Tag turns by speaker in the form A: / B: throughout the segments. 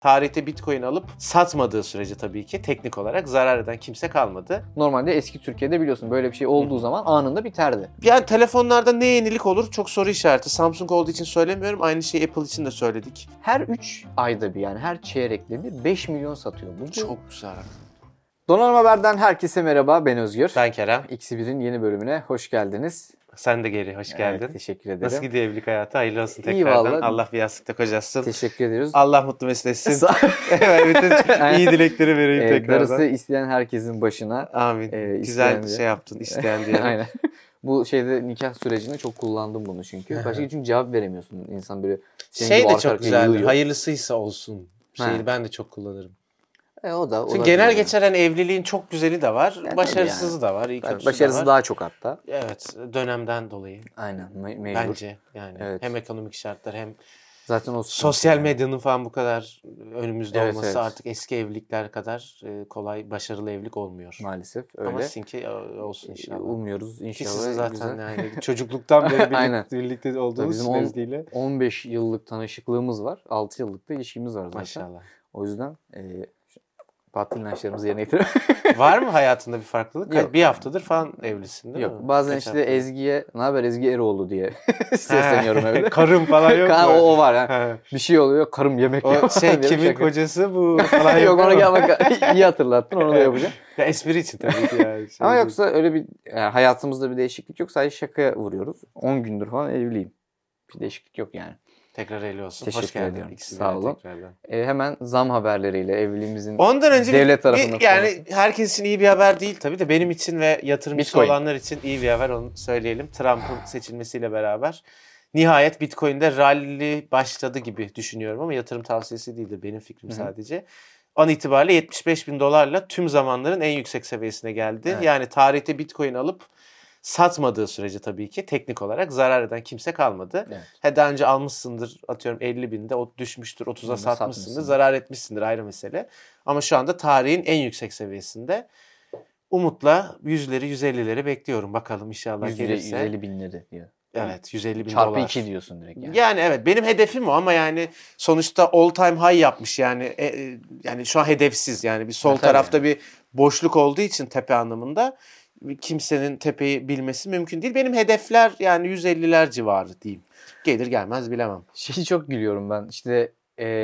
A: Tarihte Bitcoin alıp satmadığı sürece tabii ki teknik olarak zarar eden kimse kalmadı.
B: Normalde eski Türkiye'de biliyorsun böyle bir şey olduğu zaman anında biterdi.
A: Yani telefonlarda ne yenilik olur çok soru işareti. Samsung olduğu için söylemiyorum. Aynı şeyi Apple için de söyledik.
B: Her 3 ayda bir, yani her çeyrekte bir 5 milyon satıyor. Bu
A: Çok güzel.
B: Donanım Haber'den herkese merhaba, ben Özgür.
A: Ben Kerem.
B: X1'in yeni bölümüne hoş geldiniz.
A: Sen de geri hoş geldin.
B: Evet, teşekkür ederim.
A: Nasıl gidiyor evlilik hayatı? Hayırlı olsun
B: İyi
A: tekrardan.
B: vallahi.
A: Allah bir yastıkta kocasın.
B: Teşekkür ediyoruz.
A: Allah mutlu mesut etsin. Bütün iyi dilekleri vereyim tekrardan.
B: Darısı isteyen herkesin başına.
A: Amin. Güzel şey yaptın, isteyen diye.
B: Aynen. Bu şeyde nikah sürecinde çok kullandım bunu çünkü. Başka çünkü cevap veremiyorsun. İnsan böyle
A: şey de çok güzel. Hayırlısıysa olsun. Ben de çok kullanırım.
B: O da.
A: Çünkü genel geçeren evliliğin çok güzeli de var, başarısızı
B: yani.
A: da var, iyi kötüsü
B: başarısı
A: da var.
B: daha çok hatta.
A: Evet, dönemden dolayı.
B: Aynen, mecbur.
A: Bence yani
B: evet.
A: Hem ekonomik şartlar hem
B: zaten o
A: sosyal medyanın falan bu kadar önümüzde olması
B: evet.
A: artık eski evlilikler kadar kolay, başarılı evlilik olmuyor.
B: Maalesef öyle.
A: Ama sizinki olsun inşallah.
B: Umuyoruz inşallah.
A: Sizin zaten
B: güzel.
A: Yani çocukluktan beri birlikte olduğunuz
B: bizim
A: nezdiyle.
B: 15 yıllık tanışıklığımız var. 6 yıllık da ilişkimiz var zaten.
A: Maşallah.
B: O yüzden batıl inançlarımızı yerine getirelim.
A: Var mı hayatında bir farklılık?
B: Yok.
A: Bir haftadır falan evlisin değil
B: yok.
A: mi?
B: Bazen
A: Kaç
B: işte
A: haftadır?
B: Ezgi'ye ne haber Ezgi Eroğlu diye sesleniyorum öyle.
A: Karım falan yok mu?
B: O var yani. Bir şey oluyor, karım yemek
A: O
B: yok.
A: kimin kocası bu falan
B: yok ona
A: mu?
B: gel bak, iyi hatırlattın, onu da yapacağım.
A: Ya espri için tabii ki yani.
B: Ama yoksa öyle bir hayatımızda bir değişiklik yok. Sadece şakaya vuruyoruz. 10 gündür falan evliyim. Bir değişiklik yok yani.
A: Tekrar hayırlı olsun.
B: Teşekkür
A: Hoş geldin.
B: ediyorum.
A: İkisi
B: Sağ olun.
A: Hemen
B: Hemen zam haberleriyle evliliğimizin
A: ondan önce
B: devlet tarafından
A: yani herkes için iyi bir haber değil tabii de benim için ve yatırımcısı
B: Bitcoin
A: olanlar için iyi bir haber, onu söyleyelim. Trump'ın seçilmesiyle beraber nihayet Bitcoin'de rally başladı gibi düşünüyorum ama yatırım tavsiyesi değildir, benim fikrim sadece. An itibariyle $75.000 tüm zamanların en yüksek seviyesine geldi.
B: Evet.
A: Yani tarihte Bitcoin alıp satmadığı sürece tabii ki teknik olarak zarar eden kimse kalmadı.
B: Evet.
A: Daha önce almışsındır, atıyorum 50.000'de o düşmüştür, 30'a satmışsındır, zarar etmişsindir, ayrı mesele. Ama şu anda tarihin en yüksek seviyesinde. Umutla 100'leri 150'leri bekliyorum. Bakalım inşallah gelirse.
B: 150 binleri diyor.
A: Evet, 150.000
B: Çarpı
A: dolar.
B: 2 diyorsun direkt yani.
A: Yani evet, benim hedefim o ama yani sonuçta all time high yapmış yani. Yani şu an hedefsiz yani, bir sol tarafta
B: yani.
A: bir boşluk olduğu için tepe anlamında kimsenin tepeyi bilmesi mümkün değil. Benim hedefler yani 150'ler civarı diyeyim. Gelir gelmez bilemem.
B: Çok gülüyorum ben. İşte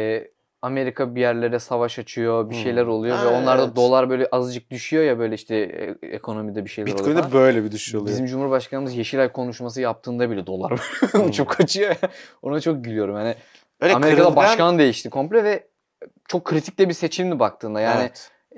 B: Amerika bir yerlere savaş açıyor, bir şeyler oluyor ve onlarda dolar böyle azıcık düşüyor ya, böyle işte ekonomide bir şeyler oluyor.
A: Bitcoin'de böyle bir düşüş oluyor.
B: Bizim Cumhurbaşkanımız Yeşilay konuşması yaptığında bile dolar uçup kaçıyor. Ona çok gülüyorum. Yani
A: öyle
B: Amerika'da
A: kırılgan
B: başkan değişti komple ve çok kritik de bir seçimdi baktığında. Yani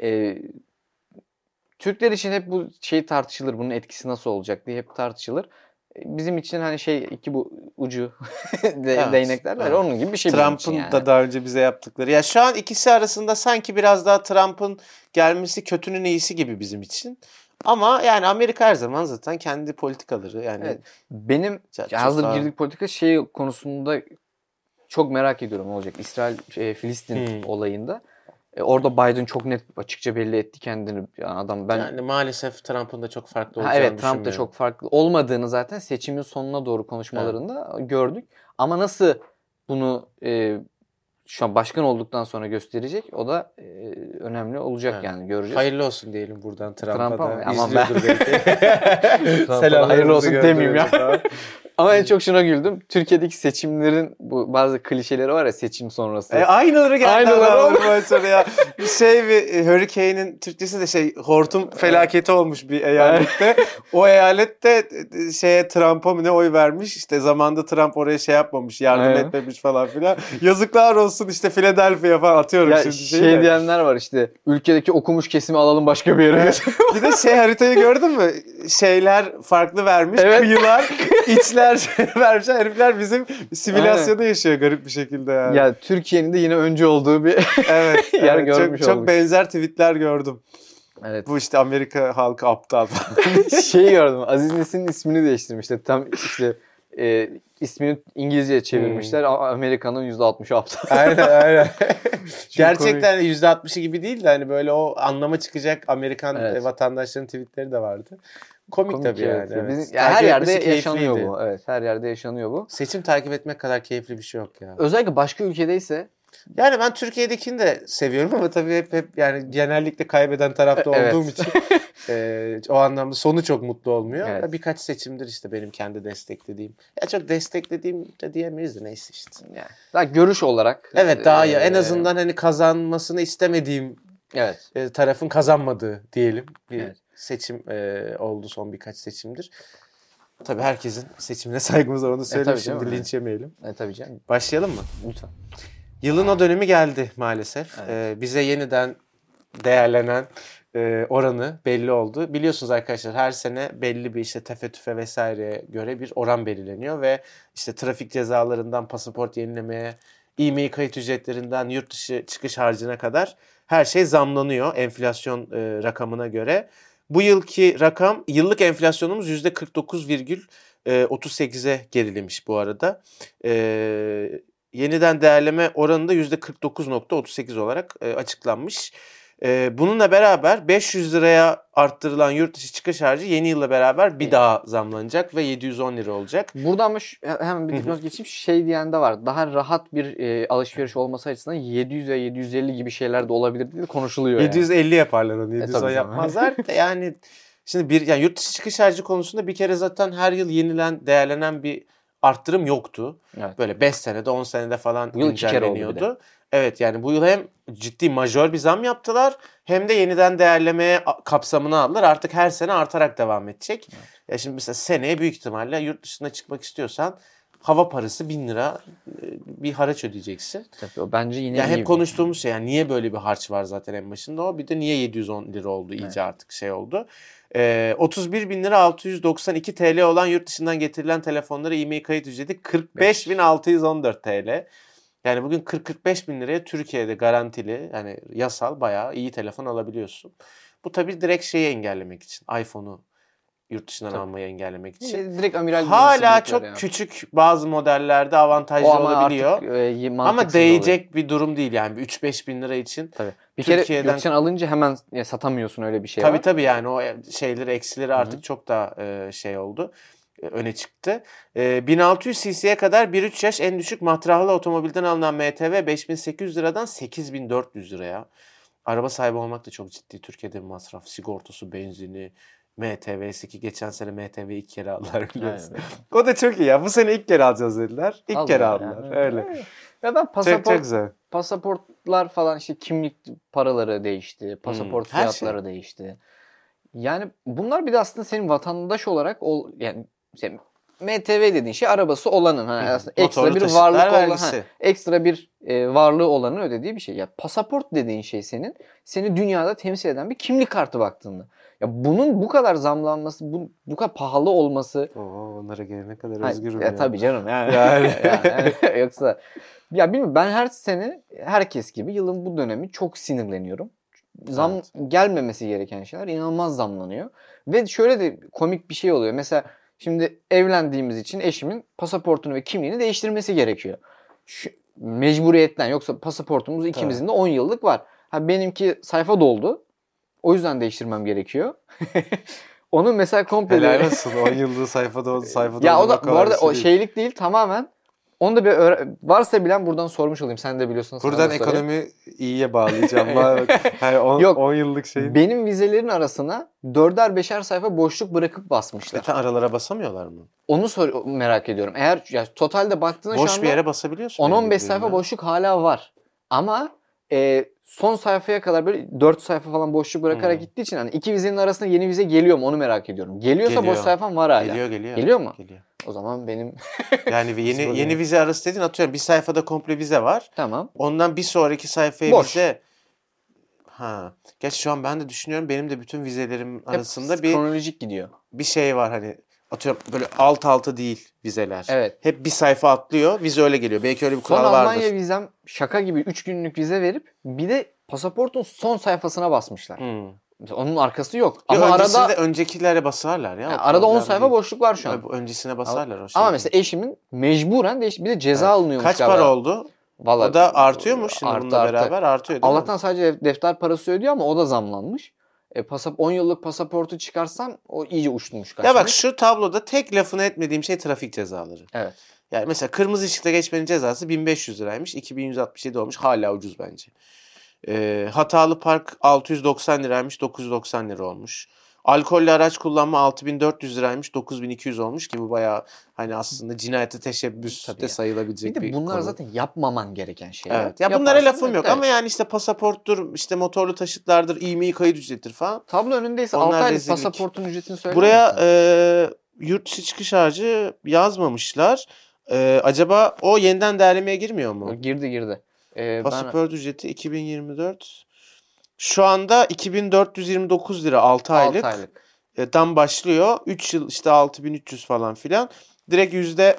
B: Türkler için hep bu şey tartışılır. Bunun etkisi nasıl olacak diye hep tartışılır. Bizim için hani iki bu ucu değnek derler. Onun gibi bir şey bizim için
A: Trump'ın
B: yani.
A: da daha önce bize yaptıkları. Ya şu an ikisi arasında sanki biraz daha Trump'ın gelmesi kötünün iyisi gibi bizim için. Ama yani Amerika her zaman zaten kendi politikaları yani.
B: Evet. Benim hazır girdik politika konusunda çok merak ediyorum ne olacak. İsrail-Filistin olayında. Orada Biden çok net açıkça belli etti kendini. Yani
A: maalesef Trump'ın da çok farklı olacağını
B: evet, Trump da çok farklı olmadığını zaten seçimin sonuna doğru konuşmalarında gördük. Ama nasıl bunu şu an başkan olduktan sonra gösterecek, o da önemli olacak yani, göreceğiz.
A: Hayırlı olsun diyelim buradan Trump'a da.
B: Ama
A: İzliyordur belki.
B: Hayırlı olsun demeyeyim ya. Ama en çok şuna güldüm. Türkiye'deki seçimlerin bu bazı klişeleri var ya, seçim sonrası.
A: Aynıları geldi.
B: Aynıları
A: ya. Bir Hurricane'in Türkçesi de hortum felaketi olmuş bir eyalette. O eyalette Trump'a mı ne oy vermiş. İşte zamanda Trump oraya yapmamış, yardım etmemiş falan filan. Yazıklar olsun işte Philadelphia falan, atıyorum
B: ya
A: şimdi.
B: Diyenler var işte, ülkedeki okumuş kesimi alalım başka bir yere.
A: Bir de haritayı gördün mü? Şeyler farklı vermiş. Evet. Kıyılar, içler vermişler. Herifler bizim simülasyonu yaşıyor garip bir şekilde yani.
B: Ya Türkiye'nin de yine önce olduğu bir yer görmüş olduk.
A: Çok benzer tweetler gördüm.
B: Evet.
A: Bu işte Amerika halkı aptal falan.
B: Gördüm. Aziz Nesin'in ismini değiştirmişler. Tam işte ismini İngilizceye çevirmişler. Amerika'nın %60'ı aptal.
A: Aynen. Gerçekten %60'ı gibi değil de hani böyle o anlama çıkacak Amerikan vatandaşların tweetleri de vardı. Komik tabii yani. Evet.
B: Her yerde yaşanıyor bu. Evet, her yerde yaşanıyor bu.
A: Seçim takip etmek kadar keyifli bir şey yok ya.
B: Özellikle başka ülkedeyse
A: Yani ben Türkiye'dekini de seviyorum ama tabii hep yani genellikle kaybeden tarafta olduğum için o anlamda sonu çok mutlu olmuyor.
B: Evet.
A: Birkaç seçimdir işte benim kendi desteklediğim. Ya çok desteklediğim de diyemeyiz de neyse işte.
B: Yani daha görüş olarak.
A: Evet daha iyi. En azından hani kazanmasını istemediğim
B: Evet.
A: tarafın kazanmadığı diyelim. Bir
B: Evet.
A: seçim oldu son birkaç seçimdir. Tabii herkesin seçimine saygımız var onu söyleyeyim.
B: tabii canım,
A: Şimdi linç yemeyelim.
B: Tabii canım.
A: Başlayalım mı?
B: Lütfen.
A: Yılın o dönemi geldi maalesef.
B: Evet.
A: Bize yeniden değerlenen oranı belli oldu. Biliyorsunuz arkadaşlar her sene belli bir işte tefe tüfe vesaireye göre bir oran belirleniyor ve işte trafik cezalarından pasaport yenilemeye, e-mail kayıt ücretlerinden yurt dışı çıkış harcına kadar her şey zamlanıyor enflasyon rakamına göre. Bu yılki rakam yıllık enflasyonumuz %49,38'e gerilemiş bu arada. Yeniden değerleme oranı da %49,38 olarak açıklanmış. Bununla beraber 500 liraya arttırılan yurt dışı çıkış harcı yeni yılla beraber bir daha zamlanacak ve 710 lira olacak.
B: Burada ama hemen bir dipnot geçeyim. Şey diyen de var. Daha rahat bir alışveriş olması açısından 700 ve 750 gibi şeyler de olabilir diye konuşuluyor.
A: 750 yaparlar onu. 710
B: tabii
A: yapmazlar. Yani şimdi yani yurt dışı çıkış harcı konusunda bir kere zaten her yıl değerlenen bir arttırım yoktu.
B: Evet.
A: Böyle 5 senede 10 senede falan
B: bu yıl 2 kere oldu bir de.
A: güncelleniyordu. Evet yani bu yıl hem ciddi majör bir zam yaptılar hem de yeniden değerlemeye kapsamını aldılar. Artık her sene artarak devam edecek. Evet. Ya şimdi mesela seneye büyük ihtimalle yurt dışına çıkmak istiyorsan hava parası 1000 lira bir haraç ödeyeceksin.
B: Tabii o bence yine
A: yani
B: iyi
A: hep konuştuğumuz şey yani niye böyle bir harç var zaten en başında o bir de niye 710 lira oldu iyice artık şey oldu. 31.692 TL olan yurt dışından getirilen telefonlara e-mail kayıt ücreti 45.614 TL. Yani bugün 40-45 bin liraya Türkiye'de garantili yani yasal bayağı iyi telefon alabiliyorsun. Bu tabii direkt şeyi engellemek için. iPhone'u yurt dışından almayı engellemek için.
B: Direkt amiral
A: hala çok küçük bazı modellerde avantajlı olabiliyor. Ama değecek bir durum değil yani 3-5 bin lira için.
B: Tabii. Bir kere yurt dışından alınca hemen satamıyorsun öyle bir şey var.
A: Tabii yani o şeyleri eksileri artık çok daha şey oldu. Öne çıktı. 1600 cc'ye kadar 1-3 yaş en düşük matrahlı otomobilden alınan MTV 5800 liradan 8400 liraya. Araba sahibi olmak da çok ciddi. Türkiye'de masraf, sigortası, benzini, MTV'si ki geçen sene MTV ilk kere aldılar biliyorsun. O da çok iyi ya. Bu sene ilk kere alacağız dediler. İlk kere aldılar. Yani. Öyle.
B: Ya ben pasaportlar falan işte kimlik paraları değişti. Pasaport fiyatları değişti. Yani bunlar bir de aslında senin vatandaş olarak yani MTV dediğin şey arabası olanın aslında ekstra bir varlık olan ekstra bir varlığı olanın ödediği bir şey. Ya pasaport dediğin şey seni dünyada temsil eden bir kimlik kartı baktığında. Ya bunun bu kadar zamlanması, bu kadar pahalı olması.
A: Onlara gelene kadar özgürüm ya.
B: Tabii canım yani. Yoksa ya bilmiyorum ben her sene herkes gibi yılın bu dönemi çok sinirleniyorum. Zam gelmemesi gereken şeyler inanılmaz zamlanıyor. Ve şöyle de komik bir şey oluyor. Mesela şimdi evlendiğimiz için eşimin pasaportunu ve kimliğini değiştirmesi gerekiyor. Mecburiyetten yoksa pasaportumuz ikimizin de 10 yıllık var. Benimki sayfa doldu. O yüzden değiştirmem gerekiyor. Onu mesela komple...
A: Helal olsun 10 yıllık sayfada oldu.
B: Ya o da bu arada o şeylik değil tamamen. Onu da bir varsa bilen buradan sormuş olayım. Sen de biliyorsun.
A: Buradan ekonomi iyiye bağlayacağım.
B: Yok,
A: 10 yıllık şey.
B: Benim vizelerin arasına 4'er 5'er sayfa boşluk bırakıp basmışlar.
A: Aralara basamıyorlar mı?
B: Onu merak ediyorum. Eğer totalde baktığında şu anda
A: boş bir yere basabiliyorsun.
B: 10-15 sayfa boşluk hala var. Ama son sayfaya kadar böyle 4 sayfa falan boşluk bırakarak gittiği için hani iki vizenin arasında yeni vize geliyor mu onu merak ediyorum. Geliyorsa boş sayfam var hala.
A: Geliyor.
B: Geliyor mu?
A: Geliyor.
B: O zaman benim...
A: Yani yeni vize arası dediğin atıyorum bir sayfada komple vize var.
B: Tamam.
A: Ondan bir sonraki sayfaya
B: boş.
A: Vize... Gerçi şu an ben de düşünüyorum benim de bütün vizelerim arasında
B: hep kronolojik gidiyor.
A: Bir şey var hani atıyorum böyle alt alta değil vizeler.
B: Evet.
A: Hep bir sayfa atlıyor vize öyle geliyor. Belki öyle bir kural vardır.
B: Son Almanya vizem şaka gibi 3 günlük vize verip bir de pasaportun son sayfasına basmışlar. Onun arkası yok.
A: Ama öncekilere basarlar ya.
B: Arada 10 sayfa boşluk var şu an.
A: Öncesine basarlar o şey.
B: Ama mesela eşimin mecburen bir de ceza alınıyormuş.
A: Kaç para oldu?
B: Vallahi,
A: o da artıyormuş şimdi bununla beraber artıyor değil
B: Allah'tan sadece defter parası ödüyor ama o da zamlanmış. 10 yıllık pasaportu çıkarsam o iyice uçmuş kaçmış.
A: Ya bak şu tabloda tek lafını etmediğim şey trafik cezaları.
B: Evet.
A: Yani mesela kırmızı ışıkta geçmenin cezası 1500 liraymış. 2167 olmuş. Hala ucuz bence. Hatalı park 690 liraymış. 990 lira olmuş. Alkollü araç kullanma 6400 liraymış. 9200 olmuş ki bu bayağı hani aslında cinayete teşebbüs
B: Tabii
A: de
B: ya.
A: sayılabilecek
B: Bir de
A: bir
B: bunlar
A: konu.
B: zaten yapmaman gereken şeyler.
A: Evet. Ya bunlara
B: Yaparsın,
A: lafım yok
B: evet.
A: ama yani işte pasaporttur, işte motorlu taşıtlardır, İMEI kayıt ücrettir falan.
B: Tablo önündeyse
A: Onlar
B: 6 aylık
A: rezillik.
B: pasaportun ücretini söyler
A: Buraya
B: misin?
A: yurt dışı çıkış harcı yazmamışlar. Acaba o yeniden değerlemeye girmiyor mu?
B: Girdi. Ben
A: Pasaport ücreti 2024. Şu anda 2429 lira 6
B: 6
A: aylık.
B: aylık.
A: Dan başlıyor. 3 yıl işte 6300 falan filan. Direkt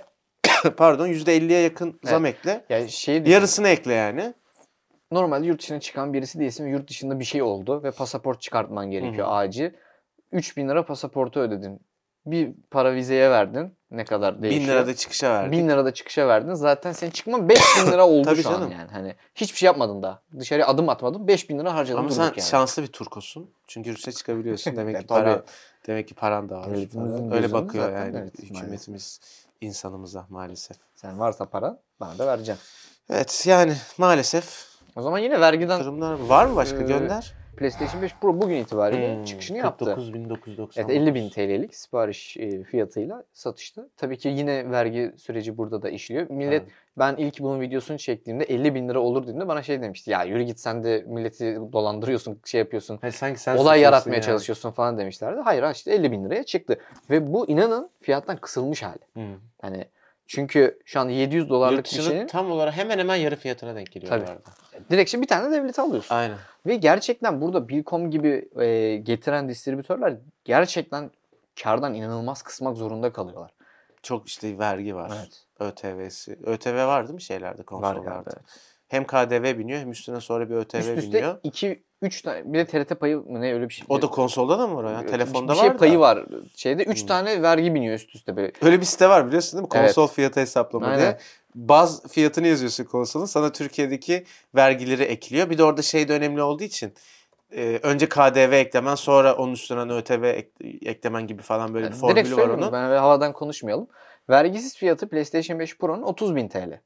A: %50'ye yakın zam ekle.
B: Yani şey düşün,
A: Yarısını ekle yani.
B: normalde yurt dışına çıkan birisi değilsin ve yurt dışında bir şey oldu ve pasaport çıkartman gerekiyor acil. 3000 lira pasaportu ödedin. Bir para vizeye verdin. Ne kadar
A: 1000
B: değişiyor?
A: lira da çıkışa verdik.
B: 1000 lira da çıkışa verdin. Zaten senin çıkman 5000 lira oldu
A: Tabii
B: şu an
A: canım.
B: yani. Hani hiçbir şey yapmadın daha. Dışarıya adım atmadın. 5000 lira harcadın
A: Ama
B: durduk
A: sen
B: yani.
A: şanslı bir turkosun. Çünkü yurt dışına çıkabiliyorsun. Demek ki
B: Tabii.
A: paran da var.
B: Devletimizin
A: Falan.
B: gözünde
A: Öyle bakıyor
B: zaten,
A: yani
B: evet,
A: hükümetimiz insanımıza maalesef.
B: Sen varsa para bana da vereceksin.
A: Evet yani maalesef
B: O zaman yine vergiden
A: durumlar var mı başka gönder?
B: PlayStation 5 Pro bugün itibariyle çıkışını yaptı.
A: 49.999.
B: Evet, 50.000 TL'lik sipariş fiyatıyla satışta. Tabii ki yine vergi süreci burada da işliyor. Millet ben ilk bunun videosunu çektiğimde 50.000 lira olur dediğimde bana şey demişti. Ya yürü git sen de milleti dolandırıyorsun, şey yapıyorsun.
A: Hayır, sanki sen
B: Olay yaratmaya
A: yani.
B: çalışıyorsun falan demişlerdi. Hayır işte 50.000 liraya çıktı. Ve bu inanın fiyattan kısılmış hali. Hani çünkü şu an 700 dolarlık
A: Yurt
B: bir
A: dışında
B: şeyin
A: tam olarak hemen hemen yarı fiyatına denk geliyor
B: tabii.
A: bu arada.
B: Direkt şimdi bir tane devleti alıyorsun.
A: Aynen.
B: Ve gerçekten burada Bilkom gibi getiren distribütörler gerçekten kardan inanılmaz kısmak zorunda kalıyorlar.
A: Çok işte vergi var.
B: Evet.
A: ÖTV'si. ÖTV var değil mi şeylerde,
B: Var
A: konsollarda?
B: galiba, evet.
A: Hem KDV biniyor hem üstüne sonra bir ÖTV
B: Üst üste
A: biniyor.
B: 2-3 tane bir de TRT payı mı ne öyle bir şey.
A: O da konsolda da mı var ya? Telefonda
B: bir şey
A: var
B: payı
A: da.
B: var şeyde 3 tane vergi biniyor üst üste böyle.
A: Öyle bir site var biliyorsun değil mi? Konsol
B: Evet.
A: fiyatı hesaplama
B: Aynen.
A: diye. Baz fiyatını yazıyorsun konsolun. Sana Türkiye'deki vergileri ekliyor. Bir de orada şey de önemli olduğu için önce KDV eklemen sonra onun üstüne ÖTV eklemen gibi falan böyle bir
B: Direkt
A: formülü var
B: söyleyeyim
A: onun.
B: ben öyle havadan konuşmayalım. Vergisiz fiyatı PlayStation 5 Pro'nun 30.000 TL.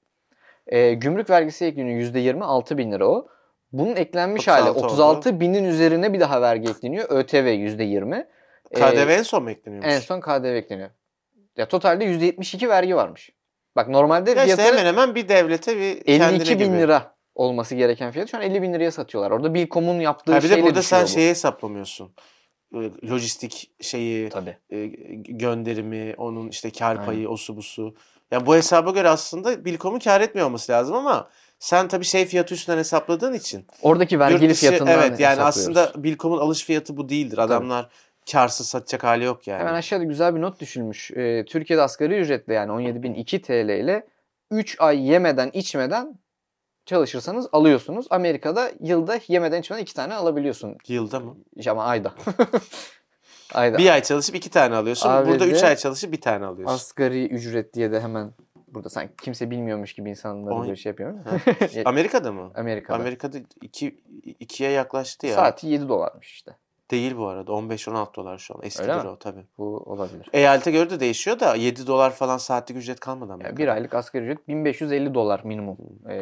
B: Gümrük vergisi ekleniyor %20 6.000 lira o. Bunun eklenmiş hali 36 binin üzerine bir daha vergi ekleniyor. ÖTV %20.
A: KDV en son mu ekleniyormuş?
B: En son KDV ekleniyor. Ya totalde %72 vergi varmış. Bak normalde
A: ya
B: fiyatı
A: işte hemen hemen bir devlete bir
B: 52 bin
A: gibi.
B: lira olması gereken fiyat şu an 50 bin liraya satıyorlar. Orada Bilkom'un yaptığı
A: Bir
B: şeyle
A: de burada sen
B: düşüyor bu.
A: şeyi hesaplamıyorsun. Lojistik şeyi,
B: Tabii.
A: gönderimi, onun işte kar payı, osu busu. Yani bu hesaba göre aslında Bilkom'un kar etmiyor olması lazım ama sen tabii şey fiyatı üstünden hesapladığın için.
B: Oradaki vergili fiyatından
A: evet yani
B: hesaplıyoruz.
A: aslında Bilkom'un alış fiyatı bu değildir. Adamlar karsız satacak hali yok yani.
B: Hemen aşağıda güzel bir not düşülmüş. Türkiye'de asgari ücretle yani 17.002 TL ile 3 ay yemeden içmeden çalışırsanız alıyorsunuz. Amerika'da yılda yemeden içmeden 2 tane alabiliyorsun.
A: Yılda mı?
B: Ama ayda. Ayda.
A: Bir ay çalışıp 2 tane alıyorsun.
B: ABD
A: burada 3 ay çalışıp 1 tane alıyorsun.
B: Asgari ücret diye de hemen burada sanki kimse bilmiyormuş gibi insanları böyle şey yapıyor.
A: Amerika'da mı?
B: Amerika'da
A: 2'ye yaklaştı ya.
B: Saati 7 dolarmış işte.
A: Değil bu arada. 15-16 dolar şu an. Eskidir o tabii.
B: Bu olabilir.
A: Eyalete göre de değişiyor da 7 dolar falan saatlik ücret kalmadan.
B: Yani bir aylık asgari ücret 1550 dolar minimum.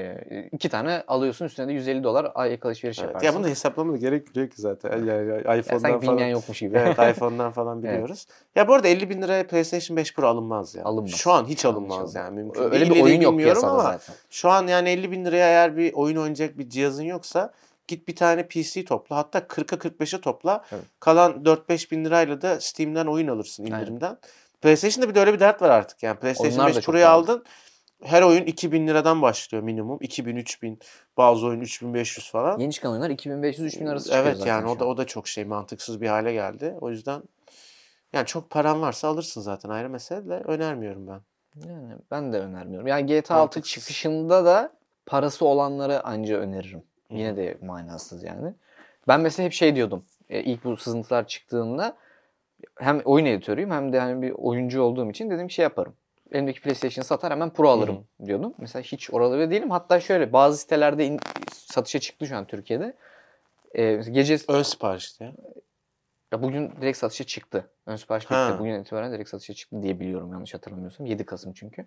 B: 2 tane alıyorsun üstüne de 150 dolar aylık alışveriş yaparsın.
A: Ya bunu hesaplamada gerekmiyor ki zaten. Yani iPhone'dan
B: sanki bilmeyen yokmuş gibi.
A: Evet iPhone'dan falan biliyoruz. Ya bu arada 50 bin liraya PlayStation 5 Pro alınmaz ya.
B: Alınmaz.
A: Şu an hiç alınmaz yani. Mümkün
B: öyle bir oyun yok piyasada
A: ama
B: zaten.
A: şu an yani 50 bin liraya eğer bir oyun oynayacak bir cihazın yoksa git bir tane PC topla. Hatta 40'a 45'e topla.
B: Evet.
A: Kalan 4-5 bin lirayla da Steam'den oyun alırsın indirimden. Aynen. PlayStation'da bir de öyle bir dert var artık. Yani PlayStation 5 Pro'yu aldın. Her oyun 2000 liradan başlıyor minimum. 2000, 3000, bazı oyun 3500 falan.
B: Yeni çıkan oyunlar 2500-3000 arası çıkıyor
A: evet,
B: zaten.
A: Evet yani o da çok mantıksız bir hale geldi. O yüzden yani çok paran varsa alırsın zaten, ayrı mesele de önermiyorum ben.
B: Yani ben de önermiyorum. Yani GTA 6 çıkışında da parası olanları anca öneririm. Yine de manasız yani. Ben mesela hep şey diyordum. İlk bu sızıntılar çıktığında hem oyun editörüyüm hem de hani bir oyuncu olduğum için dedim şey yaparım. Elimdeki PlayStation'ı satar hemen Pro alırım diyordum. Mesela hiç oralı değilim. Hatta şöyle bazı sitelerde satışa çıktı şu an Türkiye'de. Gece
A: ön siparişte.
B: Ya bugün direkt satışa çıktı. Ön sipariş bitti. Bugün itibaren direkt satışa çıktı diye biliyorum, yanlış hatırlamıyorsam. 7 Kasım çünkü.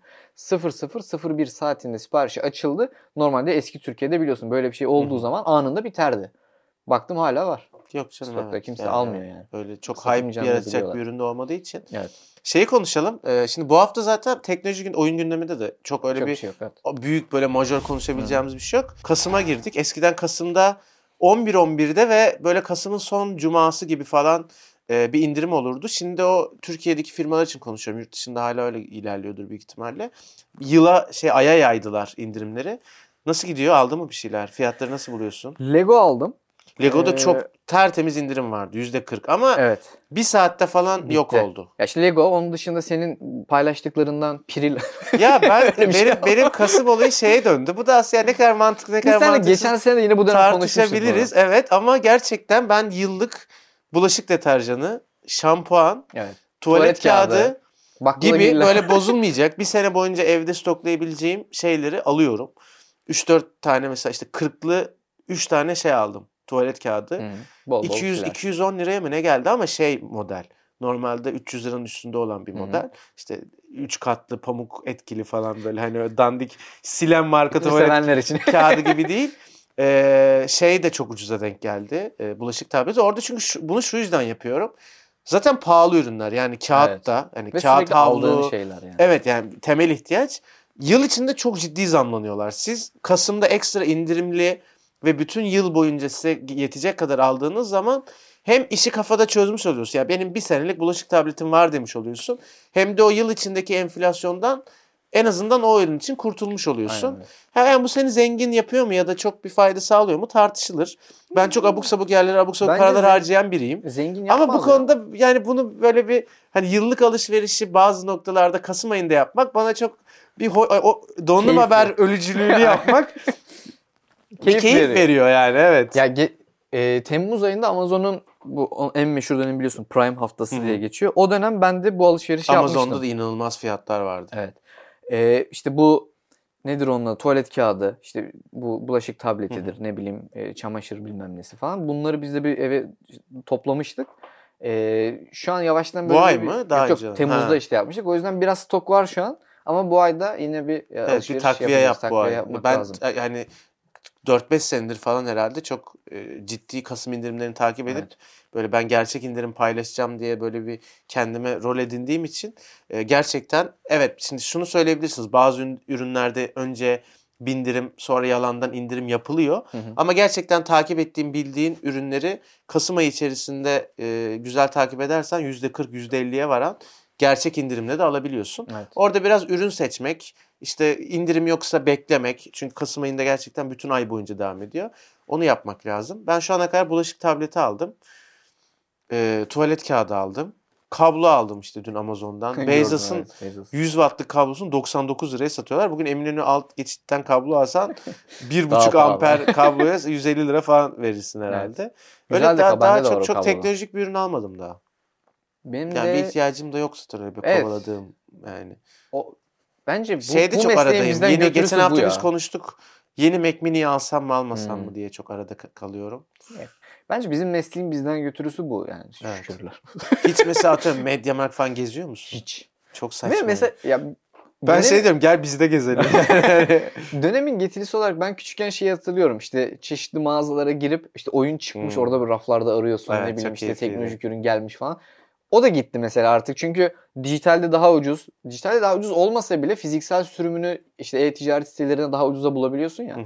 B: 00:01 saatinde siparişi açıldı. Normalde eski Türkiye'de biliyorsun böyle bir şey olduğu zaman anında biterdi. Baktım hala var.
A: Yok canım,
B: Stokta
A: evet.
B: kimse almıyor yani.
A: Böyle çok hype
B: Satılmayacağını
A: yaratacak
B: biliyorlar.
A: bir üründe olmadığı için.
B: Evet.
A: Şeyi konuşalım. Şimdi bu hafta zaten teknoloji oyun gündeminde de çok öyle
B: Çok
A: bir
B: şey yok, evet.
A: büyük böyle majör konuşabileceğimiz bir şey yok. Kasım'a girdik. Eskiden Kasım'da 11.11'de ve böyle Kasım'ın son cuması gibi falan bir indirim olurdu. Şimdi o Türkiye'deki firmalar için konuşuyorum. Yurt dışında hala öyle ilerliyordur büyük ihtimalle. Yıla aya yaydılar indirimleri. Nasıl gidiyor? Aldın mı bir şeyler? Fiyatları nasıl buluyorsun?
B: Lego aldım.
A: Lego'da çok tertemiz indirim vardı. %40 ama
B: Evet.
A: bir saatte falan
B: Bitti.
A: yok oldu.
B: Ya işte Lego, onun dışında senin paylaştıklarından piril.
A: Ya ben
B: Öyle bir şey
A: benim Kasım olayı şeye döndü. Bu da aslında ne kadar mantıklı ne
B: Biz
A: kadar
B: seninle
A: mantıksız
B: geçen sene de yine bu dönem konuşmuştuk.
A: tartışabiliriz. Evet ama gerçekten ben yıllık bulaşık deterjanı, şampuan,
B: Evet.
A: tuvalet kağıdı
B: baklava
A: gibi
B: giller.
A: böyle bozulmayacak bir sene boyunca evde stoklayabileceğim şeyleri alıyorum. 3-4 tane mesela işte 40'lı 3 tane şey aldım. Tuvalet kağıdı.
B: Bol
A: 210 liraya mı ne geldi ama şey model. Normalde 300 liranın üstünde olan bir model. İşte 3 katlı pamuk etkili falan böyle hani öyle dandik silen marka tuvalet
B: için.
A: kağıdı gibi değil. Şey de çok ucuza denk geldi. Bulaşık tableti. Orada çünkü bunu şu yüzden yapıyorum. Zaten pahalı ürünler. Yani kağıt da. Yani
B: ve
A: kağıt
B: sürekli aldığın
A: havlu.
B: şeyler yani.
A: Evet yani temel ihtiyaç. Yıl içinde çok ciddi zamlanıyorlar. Siz Kasım'da ekstra indirimli ve bütün yıl boyunca size yetecek kadar aldığınız zaman hem işi kafada çözmüş oluyorsun. Ya benim bir senelik bulaşık tabletim var demiş oluyorsun. Hem de o yıl içindeki enflasyondan en azından o ürün için kurtulmuş oluyorsun. Yani bu seni zengin yapıyor mu ya da çok bir fayda sağlıyor mu tartışılır. Ben çok abuk sabuk yerlere abuk sabuk paralar harcayan biriyim.
B: Zengin yapmaz.
A: Ama bu konuda yani bunu böyle bir hani yıllık alışverişi bazı noktalarda Kasım ayında yapmak bana çok bir donum haber ölücülüğünü yapmak bir keyif veriyor yani, evet.
B: Ya Temmuz ayında Amazon'un bu en meşhur dönemi biliyorsun, Prime haftası diye geçiyor. O dönem ben de bu alışverişi yapmıştım.
A: Amazon'da da inanılmaz fiyatlar vardı.
B: Evet. İşte bu nedir onun, tuvalet kağıdı, işte bu bulaşık tabletidir, ne bileyim çamaşır bilmem nesi falan. Bunları biz de bir eve toplamıştık. Şu an yavaştan böyle
A: bu ay mı? Daha önce.
B: Temmuz'da işte yapmıştık. O yüzden biraz stok var şu an. Ama bu ayda yine bir alışveriş
A: bir takviye yap bu ay. Ben
B: lazım.
A: yani 4-5 senedir falan herhalde çok ciddi Kasım indirimlerini takip edip böyle ben gerçek indirim paylaşacağım diye böyle bir kendime rol edindiğim için gerçekten evet, şimdi şunu söyleyebilirsiniz. Bazı ürünlerde önce bindirim sonra yalandan indirim yapılıyor. Ama gerçekten takip ettiğin bildiğin ürünleri Kasım ayı içerisinde güzel takip edersen %40 %50'ye varan gerçek indirimle de alabiliyorsun.
B: Evet.
A: Orada biraz ürün seçmek, işte indirim yoksa beklemek. Çünkü Kasım ayında gerçekten bütün ay boyunca devam ediyor. Onu yapmak lazım. Ben şu ana kadar bulaşık tableti aldım. Tuvalet kağıdı aldım. Kablo aldım işte dün Amazon'dan. Bezos'un 100 wattlık kablosunu 99 liraya satıyorlar. Bugün Eminönü alt geçitten kablo alsan 1,5 amper kabloya 150 lira falan verirsin herhalde.
B: Evet.
A: Öyle daha çok teknolojik bir ürün almadım daha.
B: Benim
A: yani
B: de
A: bir ihtiyacım da yok zaten öyle bir kovaladığım yani.
B: Bence bu
A: şeyde
B: bu
A: çok aradayım.
B: Yeni
A: geçen hafta biz konuştuk. Yeni Mac Mini'yi alsam mı almasam mı diye çok arada kalıyorum.
B: Evet. Bence bizim mesleğin bizden götürüsü bu yani.
A: Evet.
B: Şükürler.
A: Hiç mesela atıyorum MediaMarkt falan geziyor musun?
B: Hiç.
A: Çok saçma.
B: Mesela
A: ben şey diyorum, gel biz de gezelim.
B: Dönemin getirisi olarak ben küçükken şeyi hatırlıyorum. İşte çeşitli mağazalara girip işte oyun çıkmış orada bir raflarda arıyorsun.
A: Evet,
B: ne bileyim işte
A: keyifliydi.
B: teknolojik ürün gelmiş falan. O da gitti mesela artık. Çünkü dijitalde daha ucuz. Dijitalde daha ucuz olmasa bile fiziksel sürümünü işte e-ticaret sitelerinde daha ucuza bulabiliyorsun ya.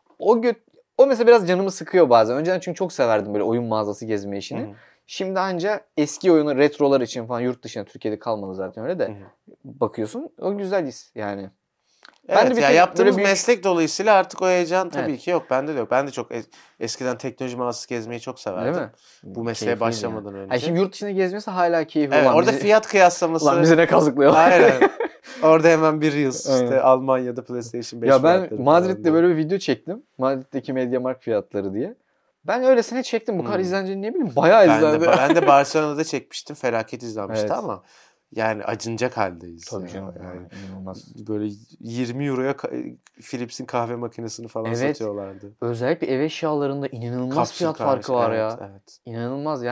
B: O mesela biraz canımı sıkıyor bazen. Önceden çünkü çok severdim böyle oyun mağazası gezme işini. Şimdi anca eski oyunu retrolar için falan yurt dışında, Türkiye'de kalmadı zaten öyle de bakıyorsun. O güzel his yani.
A: Evet, ya yaptığımız meslek dolayısıyla artık o heyecan tabii ki yok. Bende de yok. Ben de çok eskiden teknoloji mağazası gezmeyi çok severdim.
B: Değil mi?
A: Bu mesleğe başlamadan önce.
B: Şimdi yurt dışına gezmesi hala keyifli.
A: Evet, orada fiyat kıyaslaması.
B: Ulan bizi ne kazıklıyorlar.
A: Aynen. Orada hemen bir Reels işte Almanya'da PlayStation 5
B: ya ben Madrid'de böyle bir video çektim. Madrid'deki MediaMarkt fiyatları diye. Ben öylesine çektim. Bu kadar izleneceğini ne bileyim. Bayağı izlendi.
A: Ben de Barcelona'da çekmiştim. Felaket izlenmişti ama yani acınacak haldeyiz.
B: Tabii canım. Yani inanılmaz.
A: Böyle 20 euroya Philips'in kahve makinesini falan satıyorlardı.
B: Özellikle ev eşyalarında inanılmaz fiyat farkı var ya.
A: Evet.
B: İnanılmaz yani.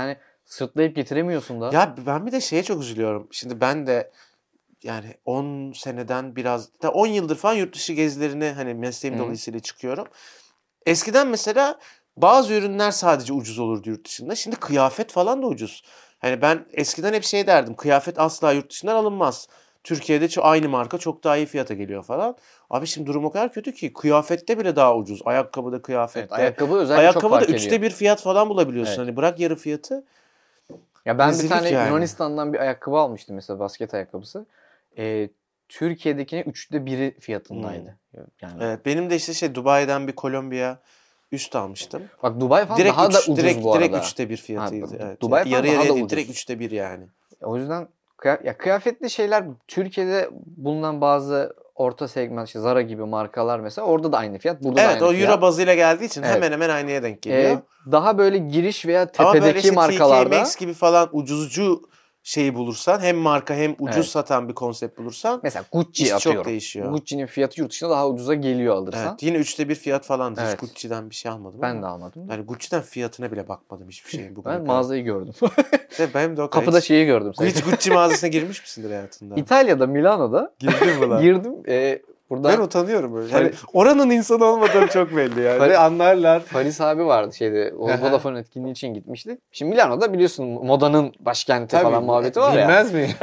B: sırtlayıp getiremiyorsun da.
A: Ya ben bir de şeye çok üzülüyorum. Şimdi ben de yani 10 seneden biraz, 10 yıldır falan yurt dışı gezilerine hani mesleğim dolayısıyla çıkıyorum. Eskiden mesela bazı ürünler sadece ucuz olurdu yurt dışında. Şimdi kıyafet falan da ucuz. Hani ben eskiden hep şey derdim. Kıyafet asla yurt dışından alınmaz. Türkiye'de aynı marka çok daha iyi fiyata geliyor falan. Abi şimdi durum o kadar kötü ki kıyafette bile daha ucuz. Ayakkabıda, kıyafette.
B: Evet, ayakkabı özellikle çok fark ediyor.
A: 3'te 1 fiyat falan bulabiliyorsun.
B: Evet.
A: Hani bırak yarı fiyatı.
B: Ya ben
A: Rezillik
B: bir tane
A: yani.
B: Yunanistan'dan bir ayakkabı almıştım mesela, basket ayakkabısı. Türkiye'dekine 1/3 fiyatındaydı. Yani
A: Evet, benim de işte Dubai'den bir Kolombiya üst almıştım.
B: bak Dubai falan
A: Direkt
B: daha da ucuz bu
A: direkt
B: arada.
A: 3'te 1 fiyatıydı.
B: Ha,
A: Evet.
B: Dubai falan
A: Yarı
B: daha
A: yarıya
B: da
A: değil,
B: ucuz.
A: direkt 3'te 1 yani.
B: O yüzden kıyafetli şeyler Türkiye'de bulunan bazı orta segment, işte Zara gibi markalar mesela, orada da aynı fiyat, burada da
A: Evet,
B: aynı
A: o
B: fiyat.
A: euro bazıyla geldiği için
B: Evet.
A: hemen hemen aynıya denk geliyor.
B: Daha böyle giriş veya
A: Ama böyle
B: tepedeki
A: işte
B: markalarda
A: TK Maxx gibi falan ucuzcu şeyi bulursan, hem marka hem ucuz
B: Evet.
A: satan bir konsept bulursan
B: mesela Gucci
A: iş çok
B: atıyorum.
A: değişiyor.
B: Gucci'nin fiyatı yurt dışında daha ucuza geliyor alırsan.
A: Evet, yine 3'te 1 fiyat falan. Hiç
B: Evet.
A: Gucci'den bir şey almadım
B: Ben
A: ama.
B: de almadım.
A: Yani Gucci'den fiyatına bile bakmadım hiçbir şeyin bugüne
B: Ben
A: kadar.
B: mağazayı gördüm.
A: İşte benim de o kadar.
B: Kapıda
A: Hiç
B: şeyi gördüm.
A: Hiç Gucci mağazasına girmiş misindir hayatında?
B: İtalya'da, Milano'da
A: Girdin mi lan?
B: girdim.
A: Ben
B: Buradan
A: utanıyorum böyle. Yani oranın insanı olmadığım çok belli yani.
B: Fari-
A: Ve anlarlar.
B: Faris abi vardı şeyde. Vodafone etkinliği için gitmiştik. Şimdi Milano'da biliyorsun modanın başkenti falan muhabbeti var ya.
A: Bilmez miyim?